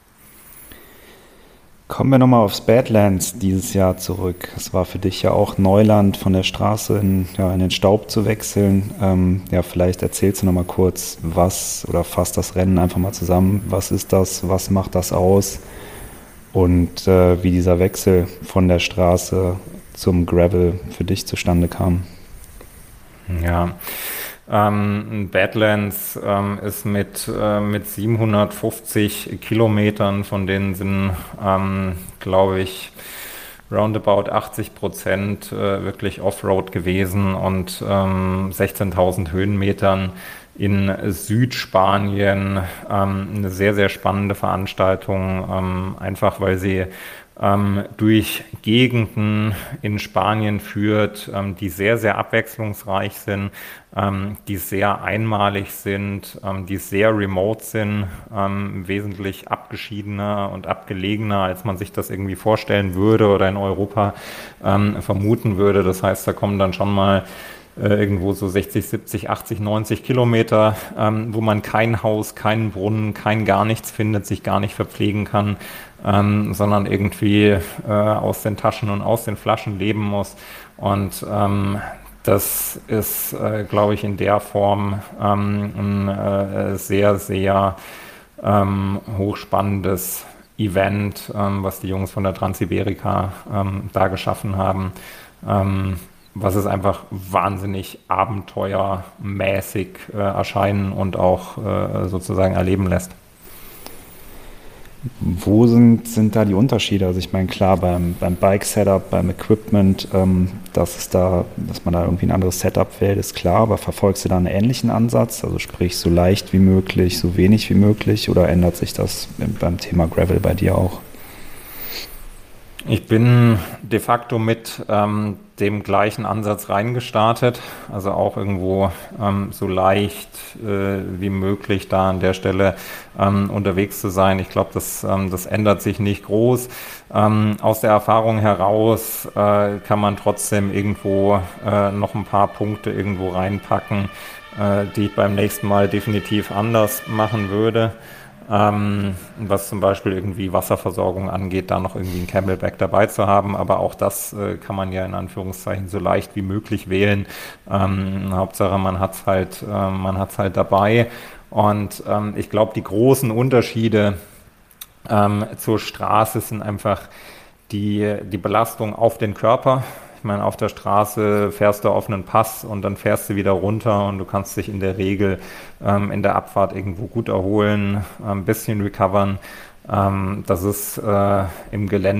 Kommen wir nochmal aufs Badlands dieses Jahr zurück. Es war für dich ja auch Neuland, von der Straße in den Staub zu wechseln. Vielleicht erzählst du nochmal kurz, was oder fasst das Rennen einfach mal zusammen. Was ist das? Was macht das aus? Und wie dieser Wechsel von der Straße zum Gravel für dich zustande kam. Ja, Badlands ist mit 750 Kilometern, von denen sind, glaube ich, roundabout 80% wirklich Offroad gewesen und 16.000 Höhenmetern in Südspanien. Eine sehr, sehr spannende Veranstaltung, einfach weil sie durch Gegenden in Spanien führt, die sehr, sehr abwechslungsreich sind, die sehr einmalig sind, die sehr remote sind, wesentlich abgeschiedener und abgelegener, als man sich das irgendwie vorstellen würde oder in Europa vermuten würde. Das heißt, da kommen dann schon mal irgendwo so 60, 70, 80, 90 Kilometer, wo man kein Haus, keinen Brunnen, kein gar nichts findet, sich gar nicht verpflegen kann, sondern irgendwie aus den Taschen und aus den Flaschen leben muss. Und das ist, glaube ich, in der Form ein sehr, sehr hochspannendes Event, was die Jungs von der Transiberica da geschaffen haben. Was es einfach wahnsinnig abenteuermäßig erscheinen und auch sozusagen erleben lässt. Wo sind da die Unterschiede? Also ich meine, klar, beim Bike-Setup, beim Equipment, dass man da irgendwie ein anderes Setup wählt, ist klar, aber verfolgst du da einen ähnlichen Ansatz? Also sprich, so leicht wie möglich, so wenig wie möglich, oder ändert sich das beim Thema Gravel bei dir auch? Ich bin de facto mit dem gleichen Ansatz reingestartet, also auch irgendwo so leicht wie möglich da an der Stelle unterwegs zu sein. Ich glaube, das ändert sich nicht groß. Aus der Erfahrung heraus kann man trotzdem irgendwo noch ein paar Punkte irgendwo reinpacken, die ich beim nächsten Mal definitiv anders machen würde. Was zum Beispiel irgendwie Wasserversorgung angeht, da noch irgendwie ein Camelback dabei zu haben. Aber auch das kann man ja in Anführungszeichen so leicht wie möglich wählen. Hauptsache man hat's halt dabei. Und ich glaube, die großen Unterschiede zur Straße sind einfach die Belastung auf den Körper. Ich meine, auf der Straße fährst du auf einen Pass und dann fährst du wieder runter und du kannst dich in der Regel in der Abfahrt irgendwo gut erholen, ein bisschen recovern. Das ist im Gelände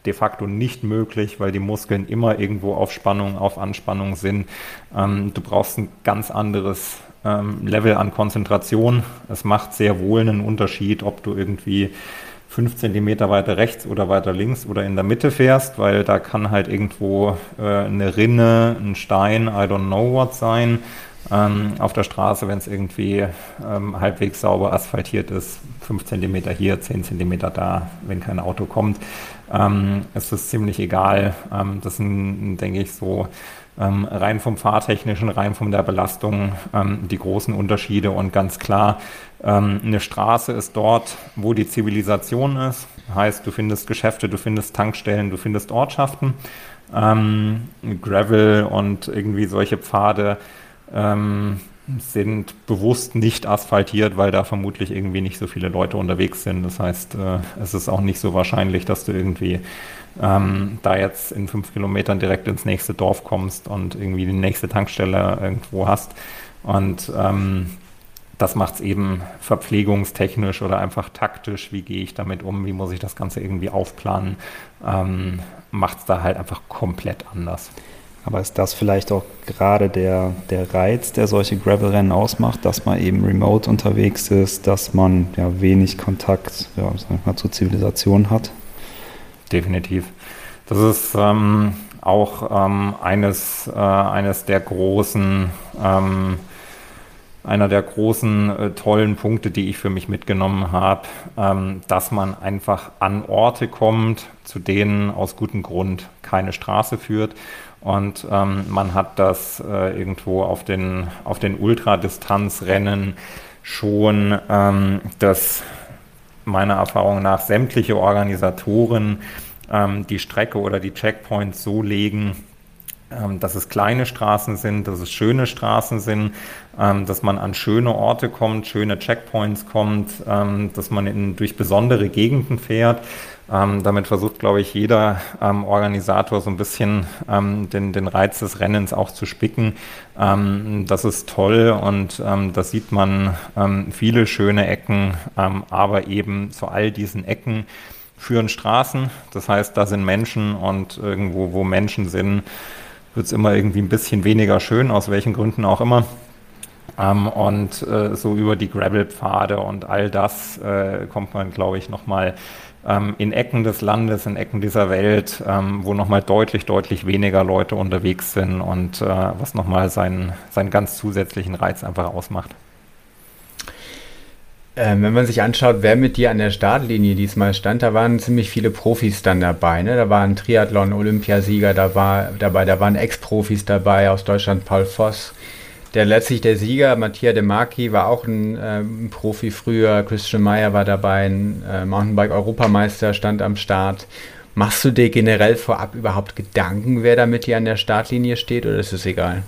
de facto nicht möglich, weil die Muskeln immer irgendwo auf Spannung, auf Anspannung sind. Du brauchst ein ganz anderes Level an Konzentration. Es macht sehr wohl einen Unterschied, ob du irgendwie 5 Zentimeter weiter rechts oder weiter links oder in der Mitte fährst, weil da kann halt irgendwo eine Rinne, ein Stein, I don't know what sein. Auf der Straße, wenn es irgendwie halbwegs sauber asphaltiert ist, 5 Zentimeter hier, 10 Zentimeter da, wenn kein Auto kommt, ist es ziemlich egal. Das sind, denke ich, so rein vom Fahrtechnischen, rein von der Belastung die großen Unterschiede. Und ganz klar, eine Straße ist dort, wo die Zivilisation ist. Heißt, du findest Geschäfte, du findest Tankstellen, du findest Ortschaften. Gravel und irgendwie solche Pfade sind bewusst nicht asphaltiert, weil da vermutlich irgendwie nicht so viele Leute unterwegs sind. Das heißt, es ist auch nicht so wahrscheinlich, dass du irgendwie da jetzt in 5 Kilometern direkt ins nächste Dorf kommst und irgendwie die nächste Tankstelle irgendwo hast. Und das macht es eben verpflegungstechnisch oder einfach taktisch. Wie gehe ich damit um? Wie muss ich das Ganze irgendwie aufplanen? Macht es da halt einfach komplett anders. Aber ist das vielleicht auch gerade der Reiz, der solche Gravel-Rennen ausmacht, dass man eben remote unterwegs ist, dass man ja wenig Kontakt sag ich mal, zur Zivilisation hat? Definitiv. Das ist auch eines der großen einer der großen tollen Punkte, die ich für mich mitgenommen habe, dass man einfach an Orte kommt, zu denen aus gutem Grund keine Straße führt. Und man hat das irgendwo auf den Ultradistanzrennen schon, dass meiner Erfahrung nach sämtliche Organisatoren die Strecke oder die Checkpoints so legen, dass es kleine Straßen sind, dass es schöne Straßen sind, dass man an schöne Orte kommt, schöne Checkpoints kommt, dass man durch besondere Gegenden fährt. Damit versucht, glaube ich, jeder Organisator so ein bisschen den Reiz des Rennens auch zu spicken. Das ist toll und da sieht man viele schöne Ecken, aber eben zu all diesen Ecken führen Straßen. Das heißt, da sind Menschen und irgendwo, wo Menschen sind, wird es immer irgendwie ein bisschen weniger schön, aus welchen Gründen auch immer. Und so über die Gravelpfade und all das kommt man, glaube ich, nochmal in Ecken des Landes, in Ecken dieser Welt, wo nochmal deutlich weniger Leute unterwegs sind und was nochmal seinen ganz zusätzlichen Reiz einfach ausmacht. Wenn man sich anschaut, wer mit dir an der Startlinie diesmal stand, da waren ziemlich viele Profis dann dabei. Ne? Da war ein Triathlon-Olympiasieger dabei, da waren Ex-Profis dabei aus Deutschland, Paul Voss. Der Sieger, Mattia De Marchi, war auch ein Profi früher. Christian Meyer war dabei, ein Mountainbike-Europameister stand am Start. Machst du dir generell vorab überhaupt Gedanken, wer da mit dir an der Startlinie steht, oder ist es egal?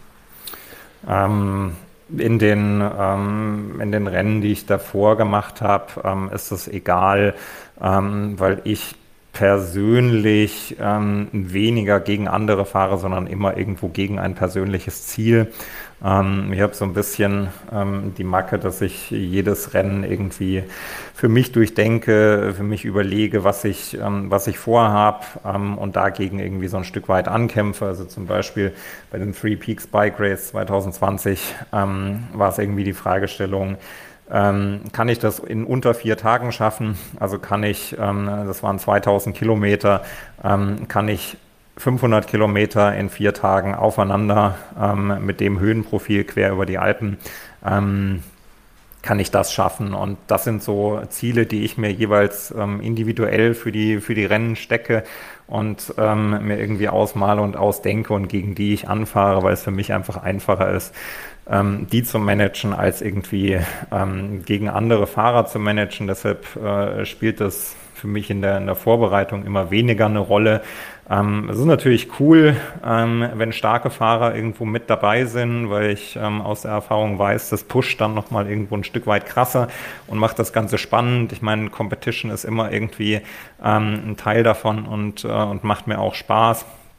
In den Rennen, die ich davor gemacht habe, ist es egal, weil ich persönlich weniger gegen andere fahre, sondern immer irgendwo gegen ein persönliches Ziel. Ich habe so ein bisschen die Macke, dass ich jedes Rennen irgendwie für mich durchdenke, für mich überlege, was ich vorhabe und dagegen irgendwie so ein Stück weit ankämpfe. Also zum Beispiel bei den Three Peaks Bike Race 2020 war es irgendwie die Fragestellung, kann ich das in unter 4 Tagen schaffen? Also kann ich, das waren 2000 Kilometer, kann ich 500 Kilometer in 4 Tagen aufeinander mit dem Höhenprofil quer über die Alpen, kann ich das schaffen? Und das sind so Ziele, die ich mir jeweils individuell für die Rennen stecke und mir irgendwie ausmale und ausdenke und gegen die ich anfahre, weil es für mich einfach einfacher ist, die zu managen, als irgendwie gegen andere Fahrer zu managen. Deshalb spielt das für mich in der Vorbereitung immer weniger eine Rolle. Es ist natürlich cool, wenn starke Fahrer irgendwo mit dabei sind, weil ich aus der Erfahrung weiß, das pusht dann nochmal irgendwo ein Stück weit krasser und macht das Ganze spannend. Ich meine, Competition ist immer irgendwie ein Teil davon und macht mir auch Spaß.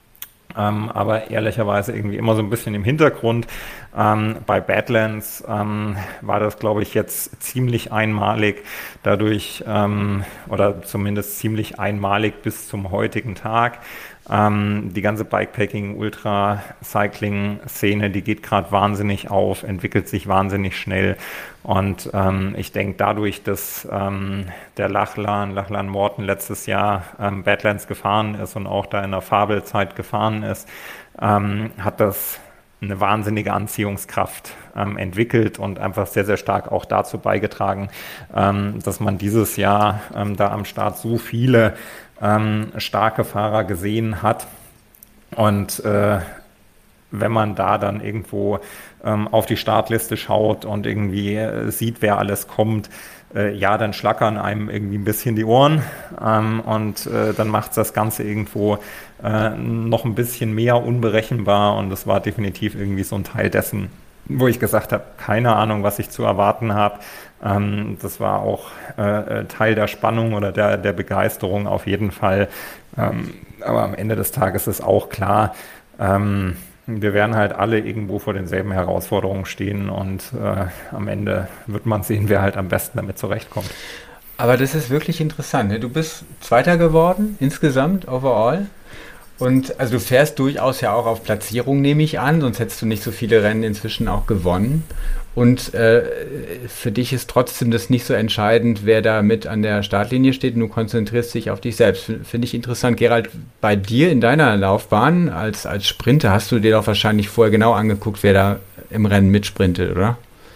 aber ehrlicherweise irgendwie immer so ein bisschen im Hintergrund. Bei Badlands war das, glaube ich, jetzt ziemlich einmalig dadurch, oder zumindest ziemlich einmalig bis zum heutigen Tag. Die ganze Bikepacking, Ultra-Cycling-Szene, die geht gerade wahnsinnig auf, entwickelt sich wahnsinnig schnell. Und ich denke, dadurch, dass der Lachlan Morton letztes Jahr Badlands gefahren ist und auch da in der Fabelzeit gefahren ist, hat das eine wahnsinnige Anziehungskraft entwickelt und einfach sehr, sehr stark auch dazu beigetragen, dass man dieses Jahr da am Start so viele starke Fahrer gesehen hat. Und wenn man da dann irgendwo auf die Startliste schaut und irgendwie sieht, wer alles kommt, dann schlackern einem irgendwie ein bisschen die Ohren und dann macht es das Ganze irgendwo noch ein bisschen mehr unberechenbar, und das war definitiv irgendwie so ein Teil dessen, wo ich gesagt habe, keine Ahnung, was ich zu erwarten habe. Das war auch Teil der Spannung oder der Begeisterung auf jeden Fall. Aber am Ende des Tages ist auch klar, wir werden halt alle irgendwo vor denselben Herausforderungen stehen, und am Ende wird man sehen, wer halt am besten damit zurechtkommt. Aber das ist wirklich interessant. Ne? Du bist Zweiter geworden, insgesamt, overall. Und also du fährst durchaus ja auch auf Platzierung, nehme ich an, sonst hättest du nicht so viele Rennen inzwischen auch gewonnen. Und für dich ist trotzdem das nicht so entscheidend, wer da mit an der Startlinie steht, und du konzentrierst dich auf dich selbst. Finde ich interessant. Gerald, bei dir in deiner Laufbahn als Sprinter hast du dir doch wahrscheinlich vorher genau angeguckt, wer da im Rennen mitsprintet, oder?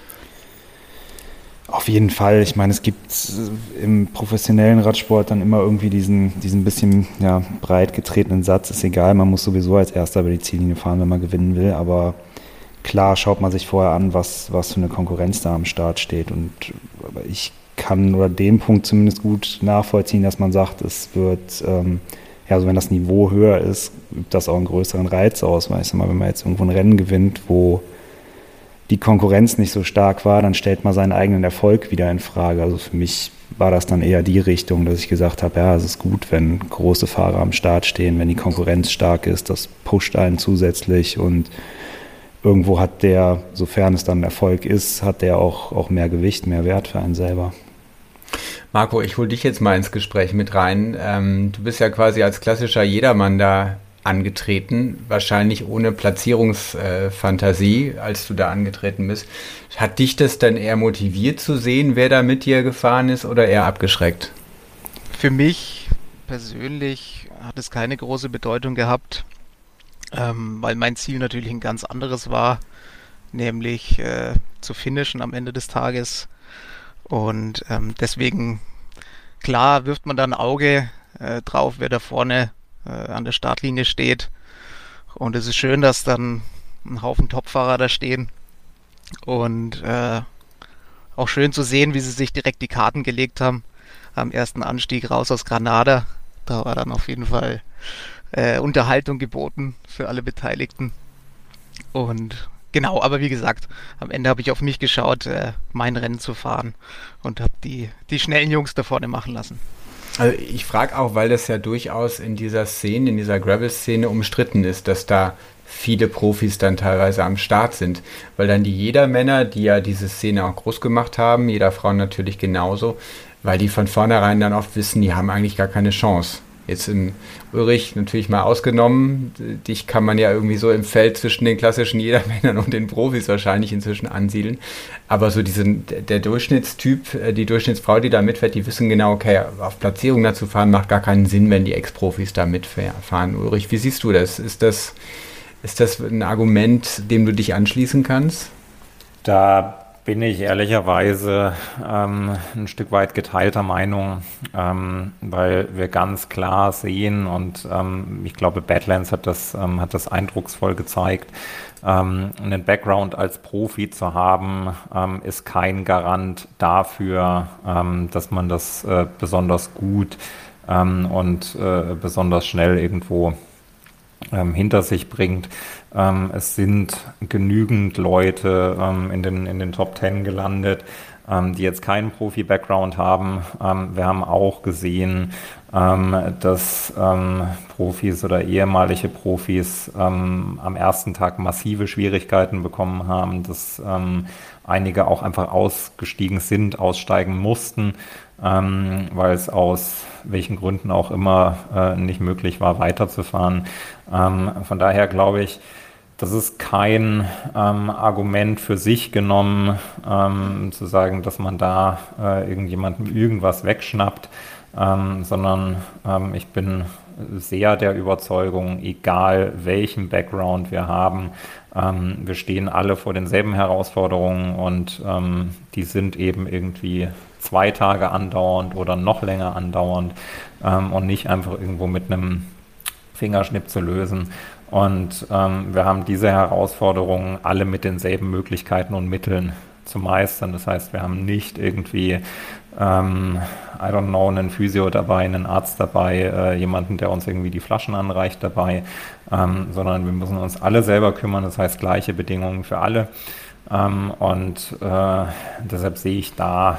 Auf jeden Fall. Ich meine, es gibt im professionellen Radsport dann immer irgendwie diesen bisschen breit getretenen Satz, ist egal, man muss sowieso als Erster über die Ziellinie fahren, wenn man gewinnen will, aber klar schaut man sich vorher an, was für eine Konkurrenz da am Start steht, und ich kann oder den Punkt zumindest gut nachvollziehen, dass man sagt, es wird, also wenn das Niveau höher ist, übt das auch einen größeren Reiz aus, weil ich sag mal, wenn man jetzt irgendwo ein Rennen gewinnt, wo die Konkurrenz nicht so stark war, dann stellt man seinen eigenen Erfolg wieder in Frage. Also für mich war das dann eher die Richtung, dass ich gesagt habe, ja, es ist gut, wenn große Fahrer am Start stehen, wenn die Konkurrenz stark ist, das pusht einen zusätzlich, und irgendwo hat der, sofern es dann ein Erfolg ist, hat der auch mehr Gewicht, mehr Wert für einen selber. Marco, ich hole dich jetzt mal ins Gespräch mit rein. Du bist ja quasi als klassischer Jedermann da angetreten, wahrscheinlich ohne Platzierungsfantasie, als du da angetreten bist. Hat dich das dann eher motiviert zu sehen, wer da mit dir gefahren ist, oder eher abgeschreckt? Für mich persönlich hat es keine große Bedeutung gehabt, weil mein Ziel natürlich ein ganz anderes war, nämlich zu finishen am Ende des Tages. Und deswegen, klar, wirft man da ein Auge drauf, wer da vorne an der Startlinie steht. Und es ist schön, dass dann ein Haufen Topfahrer da stehen. Und auch schön zu sehen, wie sie sich direkt die Karten gelegt haben am ersten Anstieg raus aus Granada. Da war dann auf jeden Fall Unterhaltung geboten für alle Beteiligten. Und genau, aber wie gesagt, am Ende habe ich auf mich geschaut, mein Rennen zu fahren, und habe die schnellen Jungs da vorne machen lassen. Also ich frage auch, weil das ja durchaus in dieser Szene, in dieser Gravel-Szene umstritten ist, dass da viele Profis dann teilweise am Start sind, weil dann die Jedermänner, die ja diese Szene auch groß gemacht haben, jeder Frau natürlich genauso, weil die von vornherein dann oft wissen, die haben eigentlich gar keine Chance. Jetzt im Ulrich natürlich mal ausgenommen, dich kann man ja irgendwie so im Feld zwischen den klassischen Jedermännern und den Profis wahrscheinlich inzwischen ansiedeln, aber so der Durchschnittstyp, die Durchschnittsfrau, die da mitfährt, die wissen genau, okay, auf Platzierung da zu fahren macht gar keinen Sinn, wenn die Ex-Profis da mitfahren. Ulrich, wie siehst du das? Ist das ein Argument, dem du dich anschließen kannst? Da bin ich ehrlicherweise ein Stück weit geteilter Meinung, weil wir ganz klar sehen, und ich glaube, Badlands hat das eindrucksvoll gezeigt, einen Background als Profi zu haben, ist kein Garant dafür, dass man das besonders gut und besonders schnell irgendwo hinter sich bringt. Es sind genügend Leute in den Top 10 gelandet, die jetzt keinen Profi-Background haben. Wir haben auch gesehen, dass Profis oder ehemalige Profis am ersten Tag massive Schwierigkeiten bekommen haben, dass einige auch einfach ausgestiegen sind, aussteigen mussten, weil es aus welchen Gründen auch immer nicht möglich war, weiterzufahren. Von daher glaube ich, das ist kein Argument für sich genommen, zu sagen, dass man da irgendjemandem irgendwas wegschnappt, sondern ich bin sehr der Überzeugung, egal welchen Background wir haben, wir stehen alle vor denselben Herausforderungen und die sind eben irgendwie 2 Tage andauernd oder noch länger andauernd und nicht einfach irgendwo mit einem Fingerschnipp zu lösen. Und wir haben diese Herausforderungen alle mit denselben Möglichkeiten und Mitteln zu meistern. Das heißt, wir haben nicht irgendwie, einen Physio dabei, einen Arzt dabei, jemanden, der uns irgendwie die Flaschen anreicht dabei, sondern wir müssen uns alle selber kümmern. Das heißt, gleiche Bedingungen für alle. Und deshalb sehe ich da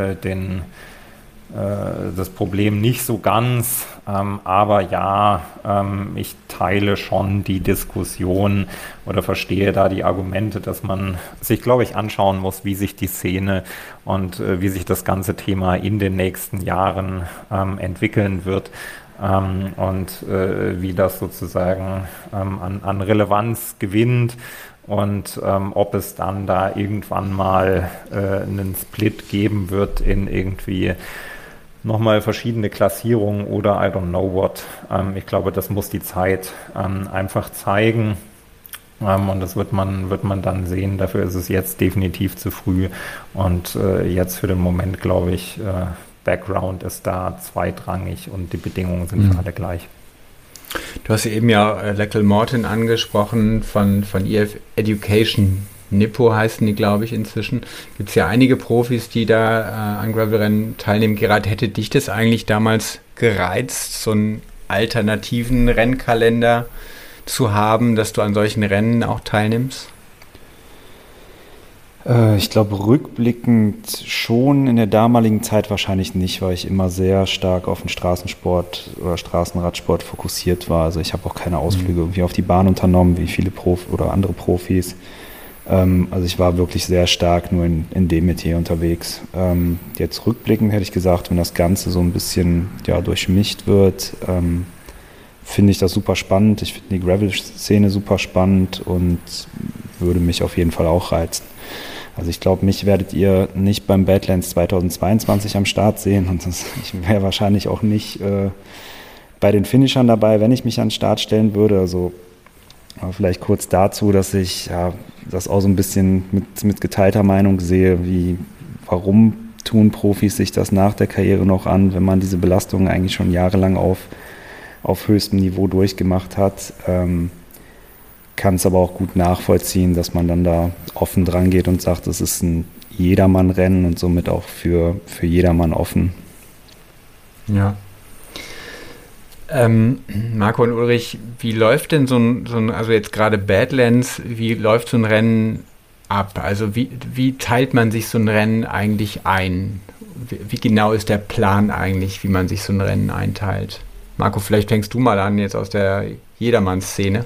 das Problem nicht so ganz, aber ja, ich teile schon die Diskussion oder verstehe da die Argumente, dass man sich, glaube ich, anschauen muss, wie sich die Szene und wie sich das ganze Thema in den nächsten Jahren entwickeln wird. Und wie das sozusagen an Relevanz gewinnt und ob es dann da irgendwann mal einen Split geben wird in irgendwie nochmal verschiedene Klassierungen oder I don't know what. Ich glaube, das muss die Zeit einfach zeigen. Und das wird man dann sehen. Dafür ist es jetzt definitiv zu früh. Und jetzt für den Moment, glaube ich, Background ist da zweitrangig und die Bedingungen sind für alle gleich. Du hast eben ja Lachlan Morton angesprochen von EF Education. Nippo heißen die, glaube ich, inzwischen. Gibt es ja einige Profis, die da an Gravelrennen teilnehmen. Gerhard, hätte dich das eigentlich damals gereizt, so einen alternativen Rennkalender zu haben, dass du an solchen Rennen auch teilnimmst? Ich glaube, rückblickend schon, in der damaligen Zeit wahrscheinlich nicht, weil ich immer sehr stark auf den Straßensport oder Straßenradsport fokussiert war. Also ich habe auch keine Ausflüge irgendwie auf die Bahn unternommen, wie viele oder andere Profis. Also ich war wirklich sehr stark nur in dem Metier unterwegs. Jetzt rückblickend hätte ich gesagt, wenn das Ganze so ein bisschen durchmischt wird, finde ich das super spannend. Ich finde die Gravel-Szene super spannend und würde mich auf jeden Fall auch reizen. Also ich glaube, mich werdet ihr nicht beim Badlands 2022 am Start sehen und ich wäre wahrscheinlich auch nicht bei den Finishern dabei, wenn ich mich an den Start stellen würde. Also aber vielleicht kurz dazu, dass ich das auch so ein bisschen mit geteilter Meinung sehe, warum tun Profis sich das nach der Karriere noch an, wenn man diese Belastungen eigentlich schon jahrelang auf höchstem Niveau durchgemacht hat. Kann es aber auch gut nachvollziehen, dass man dann da offen dran geht und sagt, es ist ein Jedermann-Rennen und somit auch für jedermann offen. Ja. Marco und Ulrich, wie läuft denn so ein, also jetzt gerade Badlands, wie läuft so ein Rennen ab? Also wie teilt man sich so ein Rennen eigentlich ein? Wie genau ist der Plan eigentlich, wie man sich so ein Rennen einteilt? Marco, vielleicht fängst du mal an, jetzt aus der Jedermann-Szene.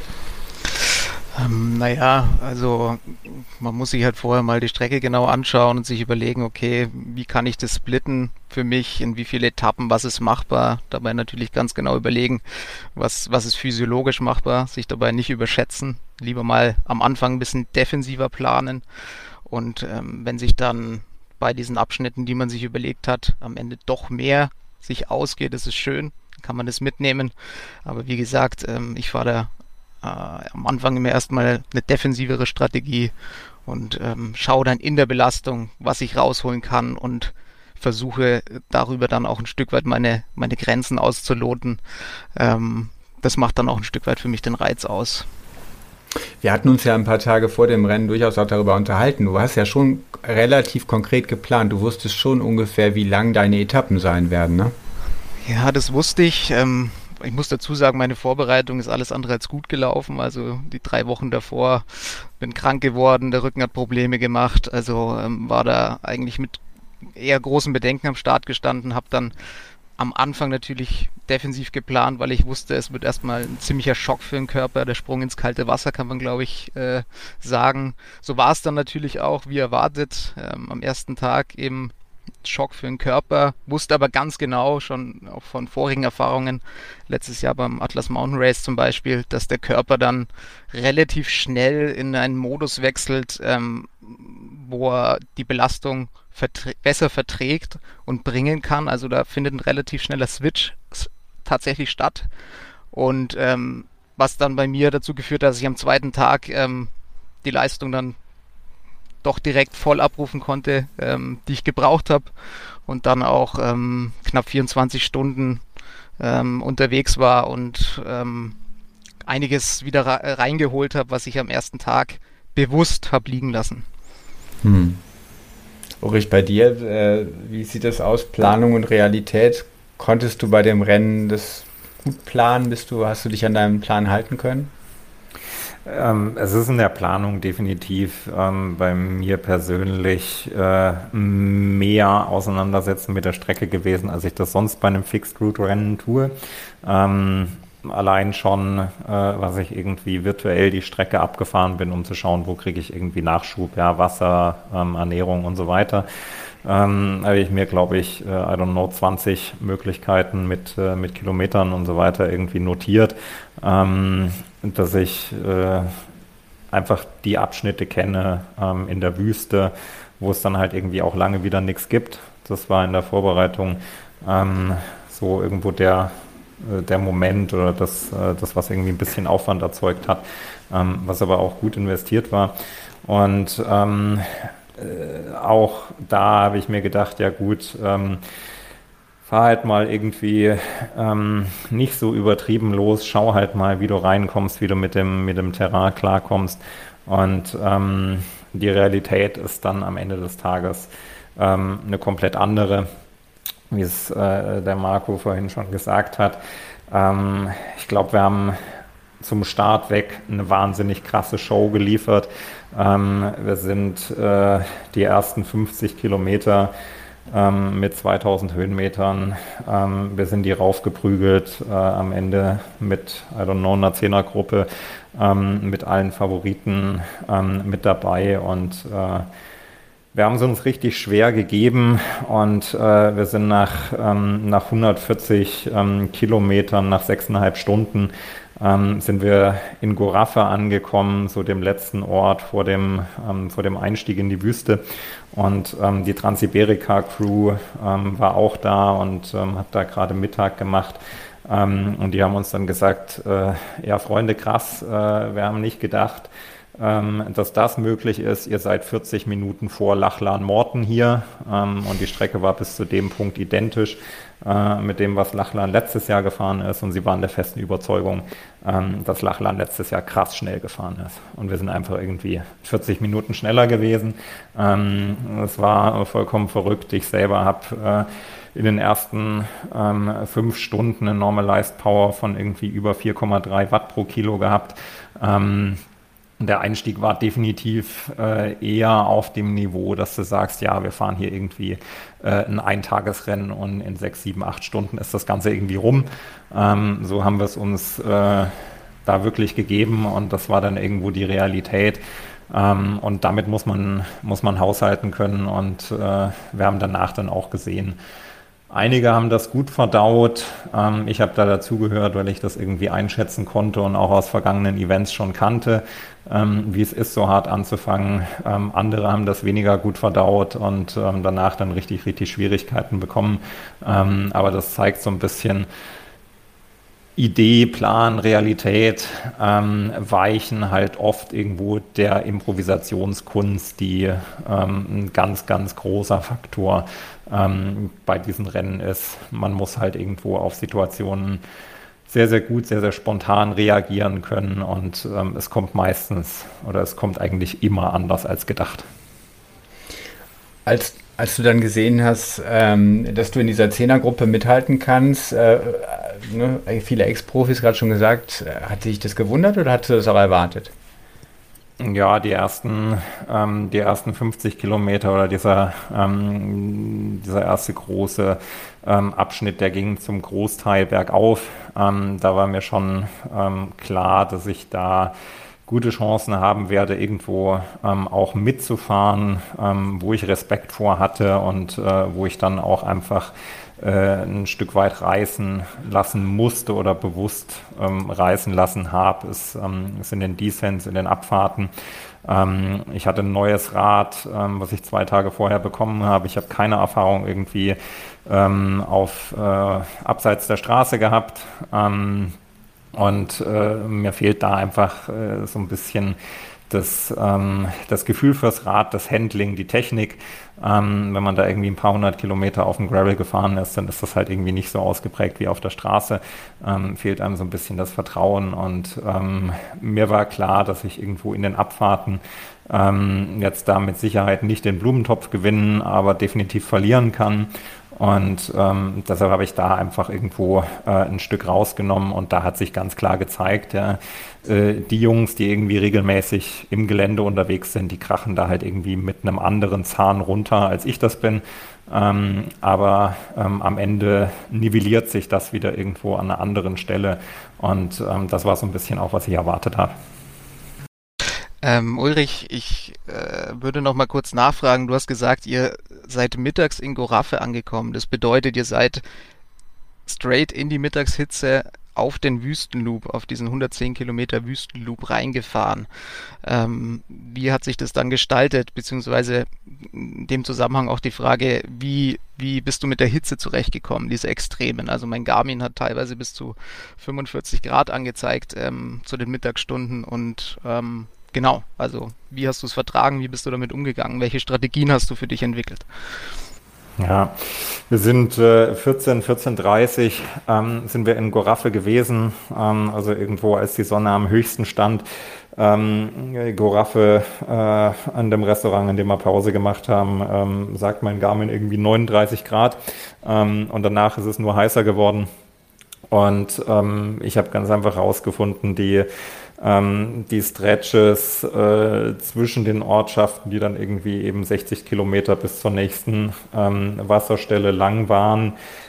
Also man muss sich halt vorher mal die Strecke genau anschauen und sich überlegen, okay, wie kann ich das splitten für mich, in wie viele Etappen, was ist machbar, dabei natürlich ganz genau überlegen, was ist physiologisch machbar, sich dabei nicht überschätzen, lieber mal am Anfang ein bisschen defensiver planen und wenn sich dann bei diesen Abschnitten, die man sich überlegt hat, am Ende doch mehr sich ausgeht, das ist schön, kann man das mitnehmen, aber wie gesagt, ich fahre da am Anfang immer erstmal eine defensivere Strategie und schaue dann in der Belastung, was ich rausholen kann und versuche darüber dann auch ein Stück weit meine Grenzen auszuloten. Das macht dann auch ein Stück weit für mich den Reiz aus. Wir hatten uns ja ein paar Tage vor dem Rennen durchaus auch darüber unterhalten. Du hast ja schon relativ konkret geplant. Du wusstest schon ungefähr, wie lang deine Etappen sein werden, ne? Ja, das wusste ich. Ich muss dazu sagen, meine Vorbereitung ist alles andere als gut gelaufen. Also die 3 Wochen davor bin krank geworden, der Rücken hat Probleme gemacht. Also war da eigentlich mit eher großen Bedenken am Start gestanden, habe dann am Anfang natürlich defensiv geplant, weil ich wusste, es wird erstmal ein ziemlicher Schock für den Körper. Der Sprung ins kalte Wasser kann man, glaube ich, sagen. So war es dann natürlich auch, wie erwartet. Am ersten Tag eben Schock für den Körper, wusste aber ganz genau, schon auch von vorigen Erfahrungen, letztes Jahr beim Atlas Mountain Race zum Beispiel, dass der Körper dann relativ schnell in einen Modus wechselt, wo er die Belastung besser verträgt und bringen kann. Also da findet ein relativ schneller Switch tatsächlich statt. Und was dann bei mir dazu geführt hat, dass ich am zweiten Tag die Leistung dann doch direkt voll abrufen konnte, die ich gebraucht habe, und dann auch knapp 24 Stunden unterwegs war und einiges wieder reingeholt habe, was ich am ersten Tag bewusst habe liegen lassen. Ulrich, bei dir, wie sieht das aus? Planung und Realität? Konntest du bei dem Rennen das gut planen? Hast du dich an deinem Plan halten können? Es ist in der Planung definitiv bei mir persönlich mehr Auseinandersetzen mit der Strecke gewesen, als ich das sonst bei einem Fixed-Route-Rennen tue. Allein schon, was ich irgendwie virtuell die Strecke abgefahren bin, um zu schauen, wo kriege ich irgendwie Nachschub, ja, Wasser, Ernährung und so weiter. Habe ich mir, glaube ich, 20 Möglichkeiten mit Kilometern und so weiter irgendwie notiert, dass ich einfach die Abschnitte kenne in der Wüste, wo es dann halt irgendwie auch lange wieder nichts gibt. Das war in der Vorbereitung so irgendwo der Moment oder das, was irgendwie ein bisschen Aufwand erzeugt hat, was aber auch gut investiert war. Und auch da habe ich mir gedacht, ja gut, fahr halt mal irgendwie nicht so übertrieben los, schau halt mal, wie du reinkommst, wie du mit dem Terrain klarkommst. Und die Realität ist dann am Ende des Tages eine komplett andere, wie es der Marco vorhin schon gesagt hat. Ich glaube, wir haben zum Start weg eine wahnsinnig krasse Show geliefert. Wir sind die ersten 50 Kilometer mit 2000 Höhenmetern. Wir sind die raufgeprügelt, am Ende mit, einer 10er-Gruppe, mit allen Favoriten mit dabei, und wir haben es uns richtig schwer gegeben, und wir sind nach 140 Kilometern, nach 6,5 Stunden, sind wir in Gorafa angekommen, so dem letzten Ort vor dem Einstieg in die Wüste. Und die Transsiberica-Crew war auch da und hat da gerade Mittag gemacht. Und die haben uns dann gesagt, ja Freunde, krass, wir haben nicht gedacht, dass das möglich ist. Ihr seid 40 Minuten vor Lachlan-Morten hier, und die Strecke war bis zu dem Punkt identisch mit dem, was Lachlan letztes Jahr gefahren ist, und sie waren der festen Überzeugung, dass Lachlan letztes Jahr krass schnell gefahren ist, und wir sind einfach irgendwie 40 Minuten schneller gewesen. Das war vollkommen verrückt. Ich selber habe in den ersten 5 Stunden eine Normalized Power von irgendwie über 4,3 Watt pro Kilo gehabt. Der Einstieg war definitiv eher auf dem Niveau, dass du sagst, ja, wir fahren hier irgendwie ein Eintagesrennen und in 6, 7, 8 Stunden ist das Ganze irgendwie rum. So haben wir es uns da wirklich gegeben, und das war dann irgendwo die Realität. Und damit muss man haushalten können, und wir haben danach dann auch gesehen, einige haben das gut verdaut. Ich habe da dazugehört, weil ich das irgendwie einschätzen konnte und auch aus vergangenen Events schon kannte, wie es ist, so hart anzufangen. Andere haben das weniger gut verdaut und danach dann richtig, richtig Schwierigkeiten bekommen. Aber das zeigt so ein bisschen, Idee, Plan, Realität weichen halt oft irgendwo der Improvisationskunst, die ein ganz, ganz großer Faktor bei diesen Rennen ist. Man muss halt irgendwo auf Situationen sehr, sehr gut, sehr, sehr spontan reagieren können, und es kommt meistens, oder es kommt eigentlich immer anders als gedacht. Als du dann gesehen hast, dass du in dieser Zehnergruppe mithalten kannst, viele Ex-Profis gerade schon gesagt, hat dich das gewundert oder hast du das auch erwartet? Ja, die ersten 50 Kilometer oder dieser erste große Abschnitt, der ging zum Großteil bergauf. Da war mir schon klar, dass ich da gute Chancen haben werde, irgendwo auch mitzufahren, wo ich Respekt vor hatte und wo ich dann auch einfach ein Stück weit reißen lassen musste oder bewusst reißen lassen habe, ist in den Descents, in den Abfahrten. Ich hatte ein neues Rad, was ich 2 Tage vorher bekommen habe. Ich habe keine Erfahrung irgendwie abseits der Straße gehabt. Und mir fehlt da einfach so ein bisschen das Gefühl fürs Rad, das Handling, die Technik. Wenn man da irgendwie ein paar 100 Kilometer auf dem Gravel gefahren ist, dann ist das halt irgendwie nicht so ausgeprägt wie auf der Straße. Fehlt einem so ein bisschen das Vertrauen. Und mir war klar, dass ich irgendwo in den Abfahrten jetzt da mit Sicherheit nicht den Blumentopf gewinnen, aber definitiv verlieren kann. Und deshalb habe ich da einfach irgendwo ein Stück rausgenommen und da hat sich ganz klar gezeigt, ja, die Jungs, die irgendwie regelmäßig im Gelände unterwegs sind, die krachen da halt irgendwie mit einem anderen Zahn runter, als ich das bin. Aber am Ende nivelliert sich das wieder irgendwo an einer anderen Stelle und das war so ein bisschen auch, was ich erwartet habe. Ulrich, ich würde noch mal kurz nachfragen. Du hast gesagt, ihr seid mittags in Gorafe angekommen. Das bedeutet, ihr seid straight in die Mittagshitze auf den Wüstenloop, auf diesen 110 Kilometer Wüstenloop reingefahren. Wie hat sich das dann gestaltet? Beziehungsweise in dem Zusammenhang auch die Frage, wie bist du mit der Hitze zurechtgekommen, diese Extremen? Also mein Garmin hat teilweise bis zu 45 Grad angezeigt zu den Mittagsstunden und genau, also wie hast du es vertragen, wie bist du damit umgegangen, welche Strategien hast du für dich entwickelt? Ja, wir sind 14:30 sind wir in Gorafe gewesen, also irgendwo als die Sonne am höchsten stand. Gorafe an dem Restaurant, in dem wir Pause gemacht haben, sagt mein Garmin irgendwie 39 Grad und danach ist es nur heißer geworden. Und ich habe ganz einfach rausgefunden, die Stretches zwischen den Ortschaften, die dann irgendwie eben 60 Kilometer bis zur nächsten Wasserstelle lang waren,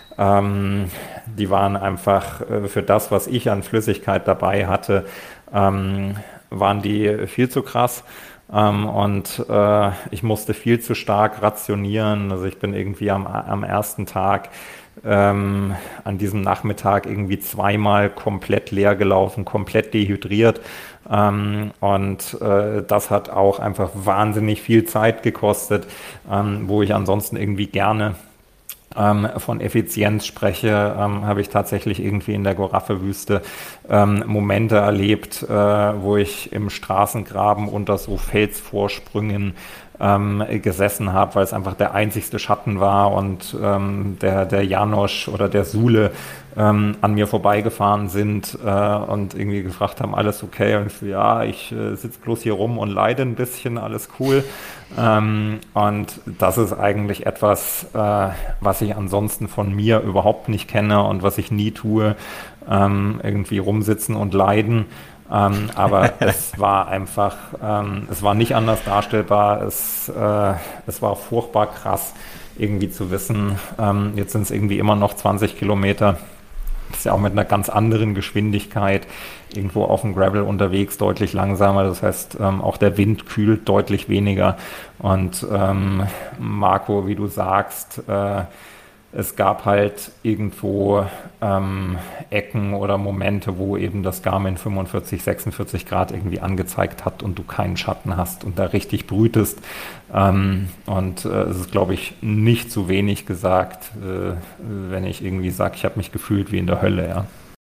die waren einfach für das, was ich an Flüssigkeit dabei hatte, waren die viel zu krass. Und ich musste viel zu stark rationieren. Also ich bin irgendwie am ersten Tag an diesem Nachmittag irgendwie 2-mal komplett leer gelaufen, komplett dehydriert. Und das hat auch einfach wahnsinnig viel Zeit gekostet, wo ich ansonsten irgendwie gerne von Effizienz spreche, habe ich tatsächlich irgendwie in der Gorafe-Wüste Momente erlebt, wo ich im Straßengraben unter so Felsvorsprüngen gesessen habe, weil es einfach der einzigste Schatten war und der Janosch oder der Sule an mir vorbeigefahren sind und irgendwie gefragt haben, alles okay? Und ich so, ja, ich sitze bloß hier rum und leide ein bisschen, alles cool. Und das ist eigentlich etwas, was ich ansonsten von mir überhaupt nicht kenne und was ich nie tue, irgendwie rumsitzen und leiden. Aber es war einfach, es war nicht anders darstellbar, es war furchtbar krass, irgendwie zu wissen, jetzt sind es irgendwie immer noch 20 Kilometer, das ist ja auch mit einer ganz anderen Geschwindigkeit irgendwo auf dem Gravel unterwegs, deutlich langsamer, das heißt, auch der Wind kühlt deutlich weniger und Marco, wie du sagst, es gab halt irgendwo Ecken oder Momente, wo eben das Garmin 45, 46 Grad irgendwie angezeigt hat und du keinen Schatten hast und da richtig brütest. Und es ist, glaube ich, nicht zu wenig gesagt, wenn ich irgendwie sage, ich habe mich gefühlt wie in der Hölle, ja.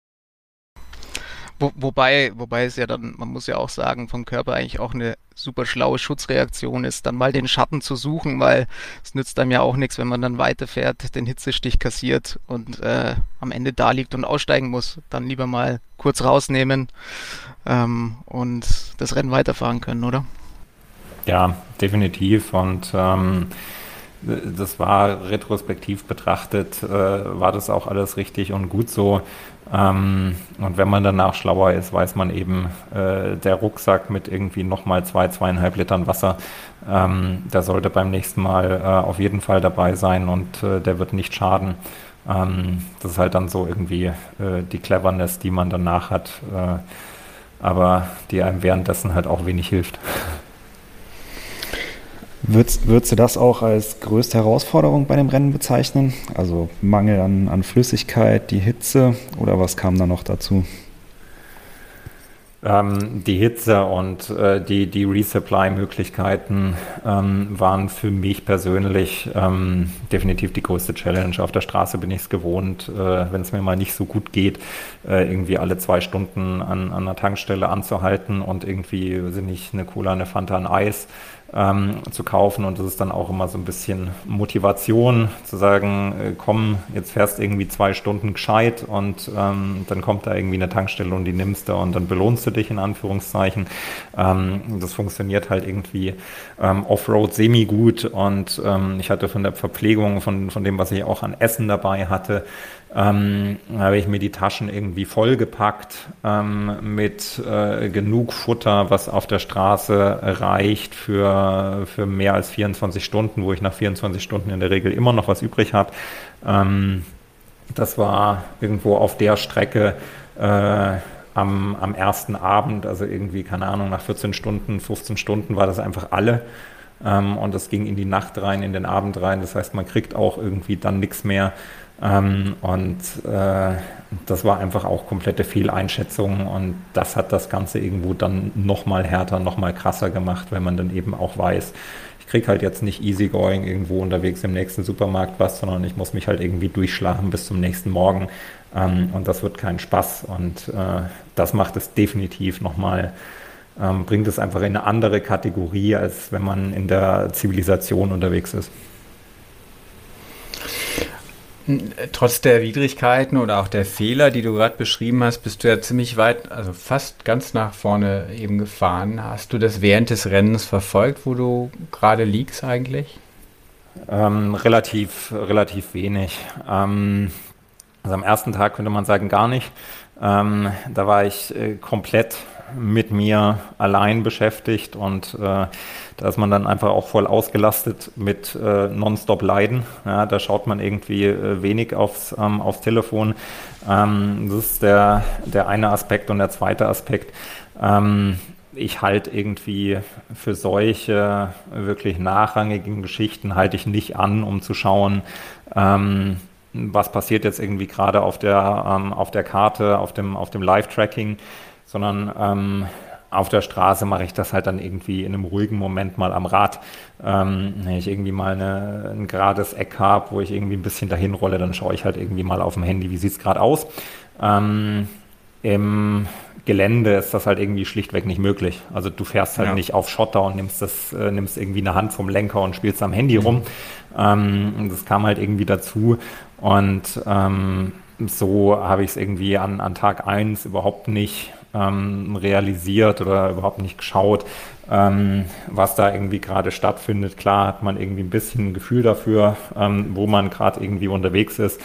Wobei es ja dann, man muss ja auch sagen, vom Körper eigentlich auch eine super schlaue Schutzreaktion ist, dann mal den Schatten zu suchen, weil es nützt einem ja auch nichts, wenn man dann weiterfährt, den Hitzestich kassiert und am Ende da liegt und aussteigen muss. Dann lieber mal kurz rausnehmen und das Rennen weiterfahren können, oder? Ja, definitiv und das war retrospektiv betrachtet, war das auch alles richtig und gut so. Und wenn man danach schlauer ist, weiß man eben, der Rucksack mit irgendwie nochmal 2,5 Litern Wasser, der sollte beim nächsten Mal auf jeden Fall dabei sein und der wird nicht schaden. Das ist halt dann so irgendwie die Cleverness, die man danach hat, aber die einem währenddessen halt auch wenig hilft. Würdest du das auch als größte Herausforderung bei dem Rennen bezeichnen? Also Mangel an Flüssigkeit, die Hitze oder was kam da noch dazu? Die Hitze und die Resupply-Möglichkeiten waren für mich persönlich definitiv die größte Challenge. Auf der Straße bin ich es gewohnt, wenn es mir mal nicht so gut geht, irgendwie alle 2 Stunden an einer Tankstelle anzuhalten und irgendwie, weiß ich nicht, eine Cola, eine Fanta, ein Eis zu kaufen, und das ist dann auch immer so ein bisschen Motivation zu sagen, komm, jetzt fährst irgendwie 2 Stunden gescheit und dann kommt da irgendwie eine Tankstelle und die nimmst du und dann belohnst du dich in Anführungszeichen. Das funktioniert halt irgendwie Offroad semi-gut, und ich hatte von der Verpflegung, von dem, was ich auch an Essen dabei hatte, habe ich mir die Taschen irgendwie vollgepackt mit genug Futter, was auf der Straße reicht für mehr als 24 Stunden, wo ich nach 24 Stunden in der Regel immer noch was übrig habe. Das war irgendwo auf der Strecke am ersten Abend, also irgendwie, keine Ahnung, nach 14 Stunden, 15 Stunden war das einfach alle. Und das ging in die Nacht rein, in den Abend rein. Das heißt, man kriegt auch irgendwie dann nichts mehr. Das war einfach auch komplette Fehleinschätzung, und das hat das Ganze irgendwo dann nochmal härter, nochmal krasser gemacht, wenn man dann eben auch weiß, ich kriege halt jetzt nicht easygoing irgendwo unterwegs im nächsten Supermarkt was, sondern ich muss mich halt irgendwie durchschlagen bis zum nächsten Morgen, und das wird kein Spaß, und das macht es definitiv nochmal, bringt es einfach in eine andere Kategorie, als wenn man in der Zivilisation unterwegs ist. Trotz der Widrigkeiten oder auch der Fehler, die du gerade beschrieben hast, bist du ja ziemlich weit, also fast ganz nach vorne eben gefahren. Hast du das während des Rennens verfolgt, wo du gerade liegst eigentlich? Relativ wenig. Also am ersten Tag könnte man sagen gar nicht. Da war ich komplett mit mir allein beschäftigt, und da ist man dann einfach auch voll ausgelastet mit Nonstop Leiden. Ja, da schaut man irgendwie wenig aufs Telefon. Das ist der eine Aspekt, und der zweite Aspekt, ich halte irgendwie für solche wirklich nachrangigen Geschichten halte ich nicht an, um zu schauen, was passiert jetzt irgendwie gerade auf der Karte, auf dem Live-Tracking, sondern auf der Straße mache ich das halt dann irgendwie in einem ruhigen Moment mal am Rad. Wenn ich irgendwie mal ein gerades Eck habe, wo ich irgendwie ein bisschen dahin rolle, dann schaue ich halt irgendwie mal auf dem Handy, wie sieht es gerade aus. Im Gelände ist das halt irgendwie schlichtweg nicht möglich. Also du fährst halt nicht auf Schotter und nimmst irgendwie eine Hand vom Lenker und spielst am Handy rum. Das kam halt irgendwie dazu, und so habe ich es irgendwie an Tag 1 überhaupt nicht realisiert oder überhaupt nicht geschaut, was da irgendwie gerade stattfindet. Klar hat man irgendwie ein bisschen ein Gefühl dafür, wo man gerade irgendwie unterwegs ist.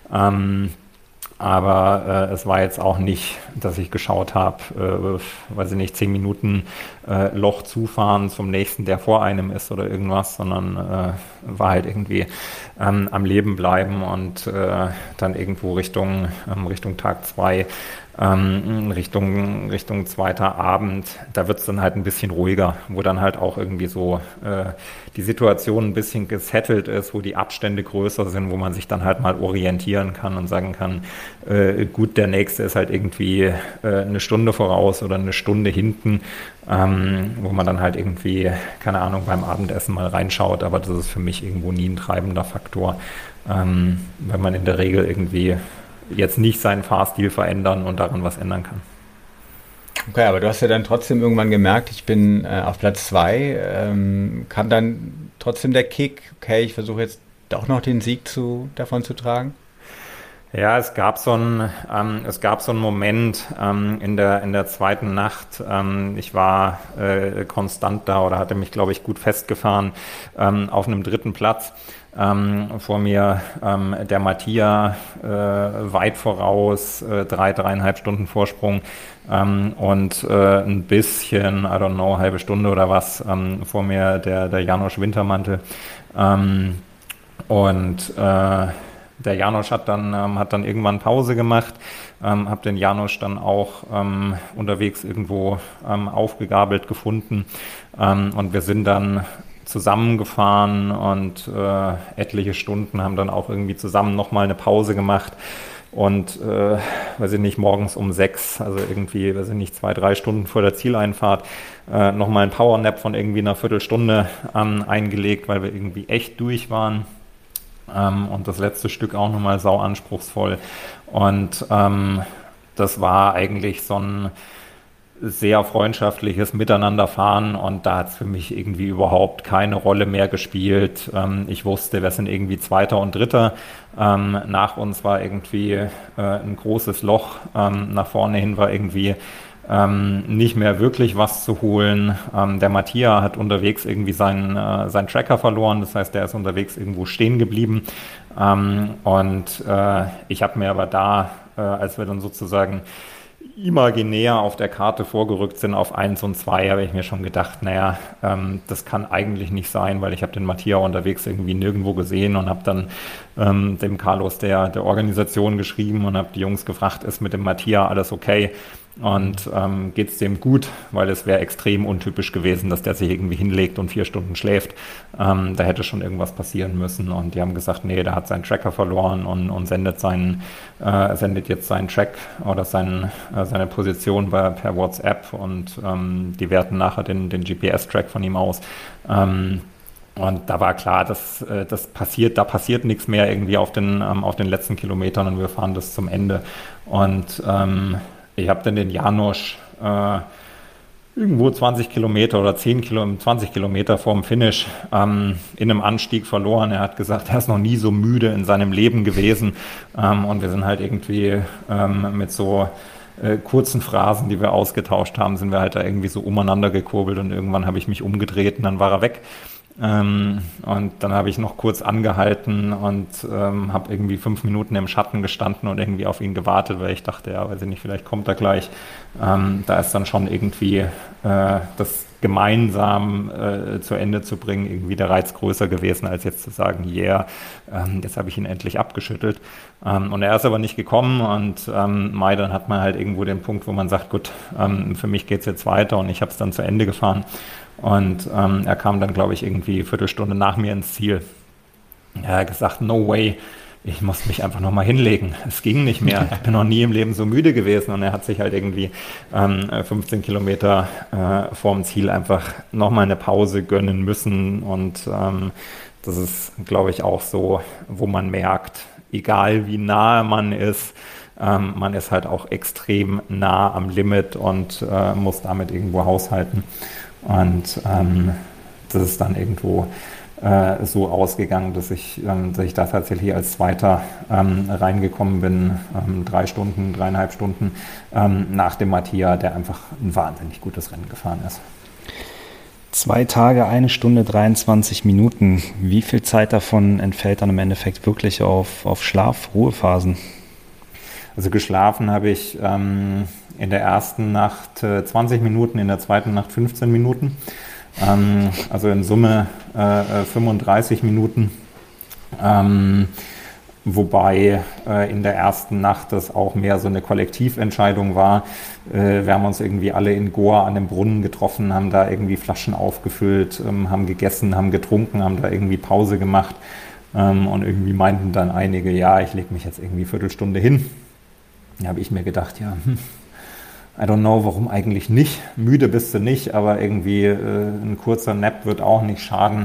Aber es war jetzt auch nicht, dass ich geschaut habe, weiß ich nicht, 10 Minuten Loch zufahren zum nächsten, der vor einem ist oder irgendwas, sondern war halt irgendwie am Leben bleiben, und dann irgendwo Richtung Tag 2, Richtung zweiter Abend, da wird es dann halt ein bisschen ruhiger, wo dann halt auch irgendwie so die Situation ein bisschen gesettelt ist, wo die Abstände größer sind, wo man sich dann halt mal orientieren kann und sagen kann, gut, der nächste ist halt irgendwie eine Stunde voraus oder eine Stunde hinten, wo man dann halt irgendwie, keine Ahnung, beim Abendessen mal reinschaut, aber das ist für mich irgendwo nie ein treibender Faktor, wenn man in der Regel irgendwie jetzt nicht seinen Fahrstil verändern und daran was ändern kann. Okay, aber du hast ja dann trotzdem irgendwann gemerkt, ich bin auf Platz 2, kam dann trotzdem der Kick, okay, ich versuche jetzt doch noch den Sieg davon zu tragen? Ja, es gab so einen Moment in der zweiten Nacht. Ich war konstant da oder hatte mich, glaube ich, gut festgefahren auf einem dritten Platz. Vor mir der Mattia weit voraus, 3,5 Stunden Vorsprung und ein bisschen, I don't know, halbe Stunde oder was, vor mir der Janosch Wintermantel. Der Janosch hat dann irgendwann Pause gemacht, habe den Janosch dann auch unterwegs irgendwo aufgegabelt gefunden und wir sind dann zusammengefahren und etliche Stunden haben dann auch irgendwie zusammen nochmal eine Pause gemacht und, weiß ich nicht, morgens um 6, also irgendwie, weiß ich nicht, 2-3 Stunden vor der Zieleinfahrt, nochmal ein Powernap von irgendwie einer Viertelstunde eingelegt, weil wir irgendwie echt durch waren. Und das letzte Stück auch nochmal sau anspruchsvoll. Und das war eigentlich so ein sehr freundschaftliches Miteinanderfahren und da hat es für mich irgendwie überhaupt keine Rolle mehr gespielt. Ich wusste, wir sind irgendwie Zweiter und Dritter. Nach uns war irgendwie ein großes Loch. Nach vorne hin war irgendwie nicht mehr wirklich was zu holen. Der Mattia hat unterwegs irgendwie seinen Tracker verloren, das heißt, der ist unterwegs irgendwo stehen geblieben. Ich habe mir aber da, als wir dann sozusagen imaginär auf der Karte vorgerückt sind auf 1 und 2, habe ich mir schon gedacht, naja, das kann eigentlich nicht sein, weil ich habe den Mattia unterwegs irgendwie nirgendwo gesehen und habe dann dem Carlos der Organisation geschrieben und habe die Jungs gefragt, ist mit dem Mattia alles okay? Und geht es dem gut, weil es wäre extrem untypisch gewesen, dass der sich irgendwie hinlegt und 4 Stunden schläft. Da hätte schon irgendwas passieren müssen. Und die haben gesagt, nee, der hat seinen Tracker verloren und sendet jetzt seinen Track oder seine Position per WhatsApp und die werten nachher den GPS-Track von ihm aus. Und da war klar, da passiert nichts mehr irgendwie auf den letzten Kilometern und wir fahren das zum Ende. Und ich habe dann den Janosch irgendwo 20 Kilometer oder 20 Kilometer vorm Finish in einem Anstieg verloren. Er hat gesagt, er ist noch nie so müde in seinem Leben gewesen. Und wir sind halt irgendwie mit so kurzen Phrasen, die wir ausgetauscht haben, sind wir halt da irgendwie so umeinander gekurbelt und irgendwann habe ich mich umgedreht und dann war er weg. Und dann habe ich noch kurz angehalten und habe irgendwie 5 Minuten im Schatten gestanden und irgendwie auf ihn gewartet, weil ich dachte, ja, weiß ich nicht, vielleicht kommt er gleich. Da ist dann schon irgendwie das gemeinsam zu Ende zu bringen, irgendwie der Reiz größer gewesen, als jetzt zu sagen, yeah, jetzt habe ich ihn endlich abgeschüttelt. Und er ist aber nicht gekommen und dann hat man halt irgendwo den Punkt, wo man sagt, gut, für mich geht es jetzt weiter und ich habe es dann zu Ende gefahren. Und er kam dann, glaube ich, irgendwie eine Viertelstunde nach mir ins Ziel. Er hat gesagt, no way, ich muss mich einfach nochmal hinlegen. Es ging nicht mehr. Ich bin noch nie im Leben so müde gewesen. Und er hat sich halt irgendwie 15 Kilometer vorm Ziel einfach nochmal eine Pause gönnen müssen. Und das ist, glaube ich, auch so, wo man merkt, egal wie nahe man ist halt auch extrem nah am Limit und muss damit irgendwo haushalten. Und das ist dann irgendwo so ausgegangen, dass ich da tatsächlich als Zweiter reingekommen bin, 3,5 Stunden nach dem Mattia, der einfach ein wahnsinnig gutes Rennen gefahren ist. 2 Tage, 1 Stunde, 23 Minuten. Wie viel Zeit davon entfällt dann im Endeffekt wirklich auf Schlaf, Ruhephasen? Also geschlafen habe ich in der ersten Nacht 20 Minuten, in der zweiten Nacht 15 Minuten. Also in Summe 35 Minuten. Wobei in der ersten Nacht das auch mehr so eine Kollektiventscheidung war. Wir haben uns irgendwie alle in Goa an dem Brunnen getroffen, haben da irgendwie Flaschen aufgefüllt, haben gegessen, haben getrunken, haben da irgendwie Pause gemacht. Und irgendwie meinten dann einige, ja, ich lege mich jetzt irgendwie 1/4 hin. Da habe ich mir gedacht, ja, I don't know, warum eigentlich nicht. Müde bist du nicht, aber irgendwie ein kurzer Nap wird auch nicht schaden.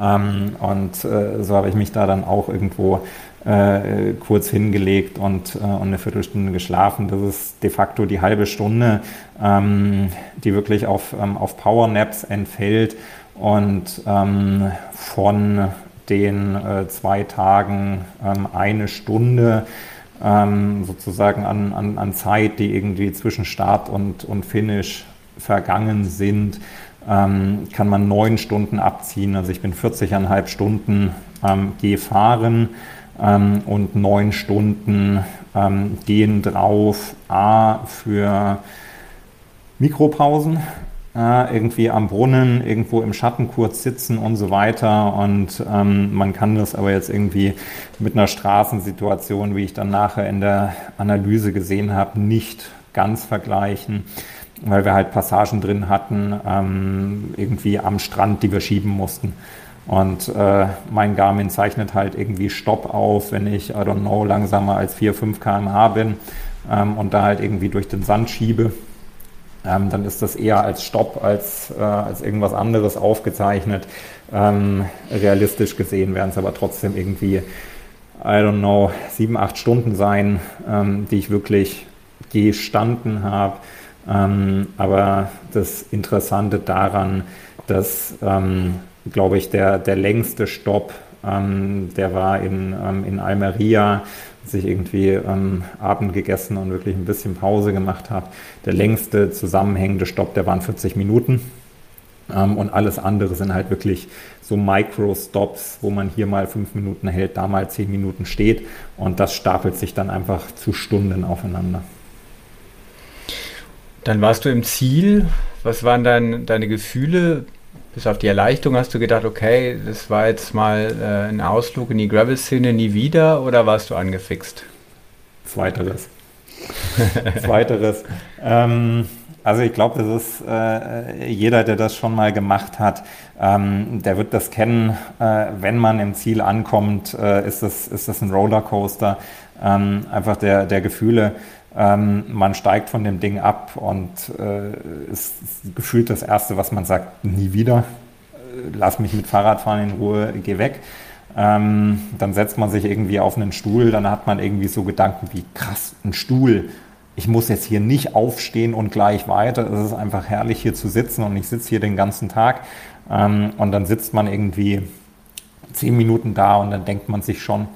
So habe ich mich da dann auch irgendwo kurz hingelegt und eine Viertelstunde geschlafen. Das ist de facto die halbe Stunde, die wirklich auf Powernaps entfällt. Und von den 2 Tagen 1 Stunde sozusagen an Zeit, die irgendwie zwischen Start und Finish vergangen sind, kann man 9 Stunden abziehen. Also ich bin 40,5 Stunden gefahren und 9 Stunden gehen drauf für Mikropausen, irgendwie am Brunnen, irgendwo im Schatten kurz sitzen und so weiter. Und man kann das aber jetzt irgendwie mit einer Straßensituation, wie ich dann nachher in der Analyse gesehen habe, nicht ganz vergleichen, weil wir halt Passagen drin hatten, irgendwie am Strand, die wir schieben mussten. Und mein Garmin zeichnet halt irgendwie Stopp auf, wenn ich, langsamer als 4-5 km/h bin und da halt irgendwie durch den Sand schiebe. Dann ist das eher als Stopp als irgendwas anderes aufgezeichnet. Realistisch gesehen werden es aber trotzdem irgendwie, 7-8 Stunden sein, die ich wirklich gestanden habe. Aber das Interessante daran, dass, glaube ich, der längste Stopp, der war in Almeria, als ich irgendwie Abend gegessen und wirklich ein bisschen Pause gemacht habe. Der längste zusammenhängende Stopp, der waren 40 Minuten. Und alles andere sind halt wirklich so Micro-Stops, wo man hier mal 5 Minuten hält, da mal 10 Minuten steht. Und das stapelt sich dann einfach zu Stunden aufeinander. Dann warst du im Ziel. Was waren deine Gefühle? Bis auf die Erleichterung hast du gedacht, okay, das war jetzt mal ein Ausflug in die Gravel-Szene, nie wieder, oder warst du angefixt? Zweiteres. Also ich glaube, das ist jeder, der das schon mal gemacht hat, der wird das kennen. Wenn man im Ziel ankommt, ist das ein Rollercoaster. Einfach der Gefühle. Man steigt von dem Ding ab und ist gefühlt das Erste, was man sagt, nie wieder. Lass mich mit Fahrradfahren in Ruhe, geh weg. Dann setzt man sich irgendwie auf einen Stuhl, dann hat man irgendwie so Gedanken wie, krass, ein Stuhl. Ich muss jetzt hier nicht aufstehen und gleich weiter. Es ist einfach herrlich, hier zu sitzen und ich sitze hier den ganzen Tag. Und dann sitzt man irgendwie 10 Minuten da und dann denkt man sich schon,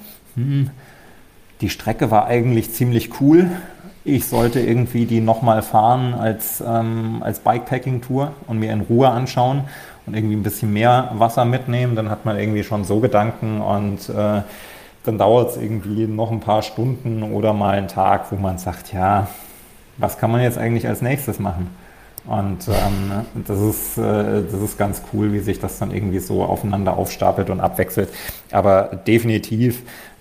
die Strecke war eigentlich ziemlich cool. Ich sollte irgendwie die nochmal fahren als Bikepacking-Tour und mir in Ruhe anschauen und irgendwie ein bisschen mehr Wasser mitnehmen. Dann hat man irgendwie schon so Gedanken und dann dauert es irgendwie noch ein paar Stunden oder mal einen Tag, wo man sagt, ja, was kann man jetzt eigentlich als nächstes machen? Und das ist ganz cool, wie sich das dann irgendwie so aufeinander aufstapelt und abwechselt. Aber definitiv,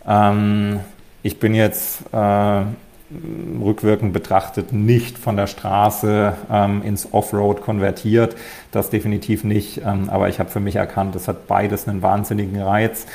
ich bin jetzt rückwirkend betrachtet nicht von der Straße ins Offroad konvertiert, das definitiv nicht, aber ich habe für mich erkannt, es hat beides einen wahnsinnigen Reiz.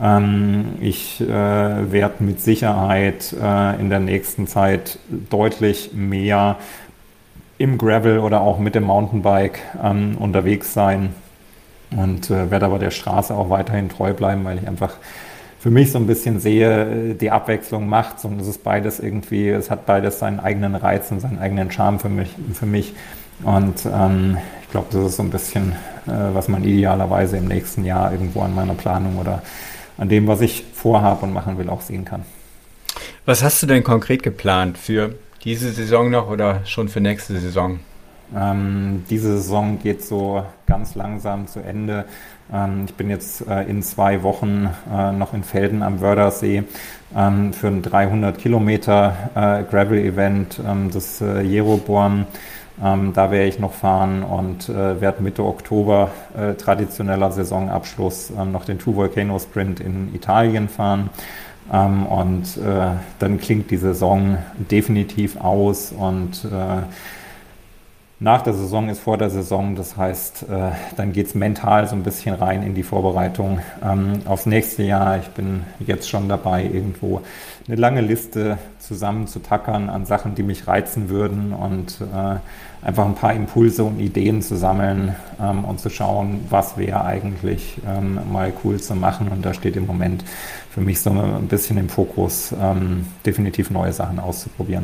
Ich werde mit Sicherheit in der nächsten Zeit deutlich mehr im Gravel oder auch mit dem Mountainbike unterwegs sein und werde aber der Straße auch weiterhin treu bleiben, weil ich einfach für mich so ein bisschen sehe, die Abwechslung macht's und es ist beides irgendwie, es hat beides seinen eigenen Reiz und seinen eigenen Charme für mich. Und ich glaube, das ist so ein bisschen, was man idealerweise im nächsten Jahr irgendwo an meiner Planung oder an dem, was ich vorhabe und machen will, auch sehen kann. Was hast du denn konkret geplant für diese Saison noch oder schon für nächste Saison? Diese Saison geht so ganz langsam zu Ende. Ich bin jetzt in 2 Wochen noch in Velden am Wörthersee für ein 300 Kilometer Gravel-Event, das Jeroborn. Da werde ich noch fahren und werde Mitte Oktober traditioneller Saisonabschluss noch den Two Volcano Sprint in Italien fahren. Und dann klingt die Saison definitiv aus und nach der Saison ist vor der Saison, das heißt, dann geht es mental so ein bisschen rein in die Vorbereitung aufs nächste Jahr. Ich bin jetzt schon dabei, irgendwo eine lange Liste zusammenzutackern an Sachen, die mich reizen würden und einfach ein paar Impulse und Ideen zu sammeln und zu schauen, was wäre eigentlich mal cool zu machen. Und da steht im Moment für mich so ein bisschen im Fokus, definitiv neue Sachen auszuprobieren.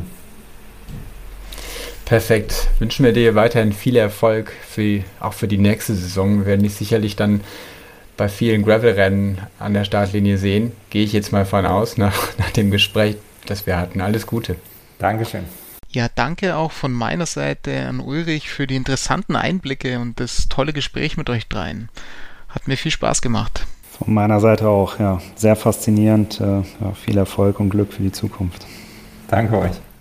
Perfekt. Wünschen wir dir weiterhin viel Erfolg auch für die nächste Saison. Wir werden dich sicherlich dann bei vielen Gravel-Rennen an der Startlinie sehen. Gehe ich jetzt mal von aus, nach dem Gespräch das wir hatten. Alles Gute. Dankeschön. Ja, danke auch von meiner Seite an Ulrich für die interessanten Einblicke und das tolle Gespräch mit euch dreien. Hat mir viel Spaß gemacht. Von meiner Seite auch, ja, sehr faszinierend. Viel Erfolg und Glück für die Zukunft. Danke euch.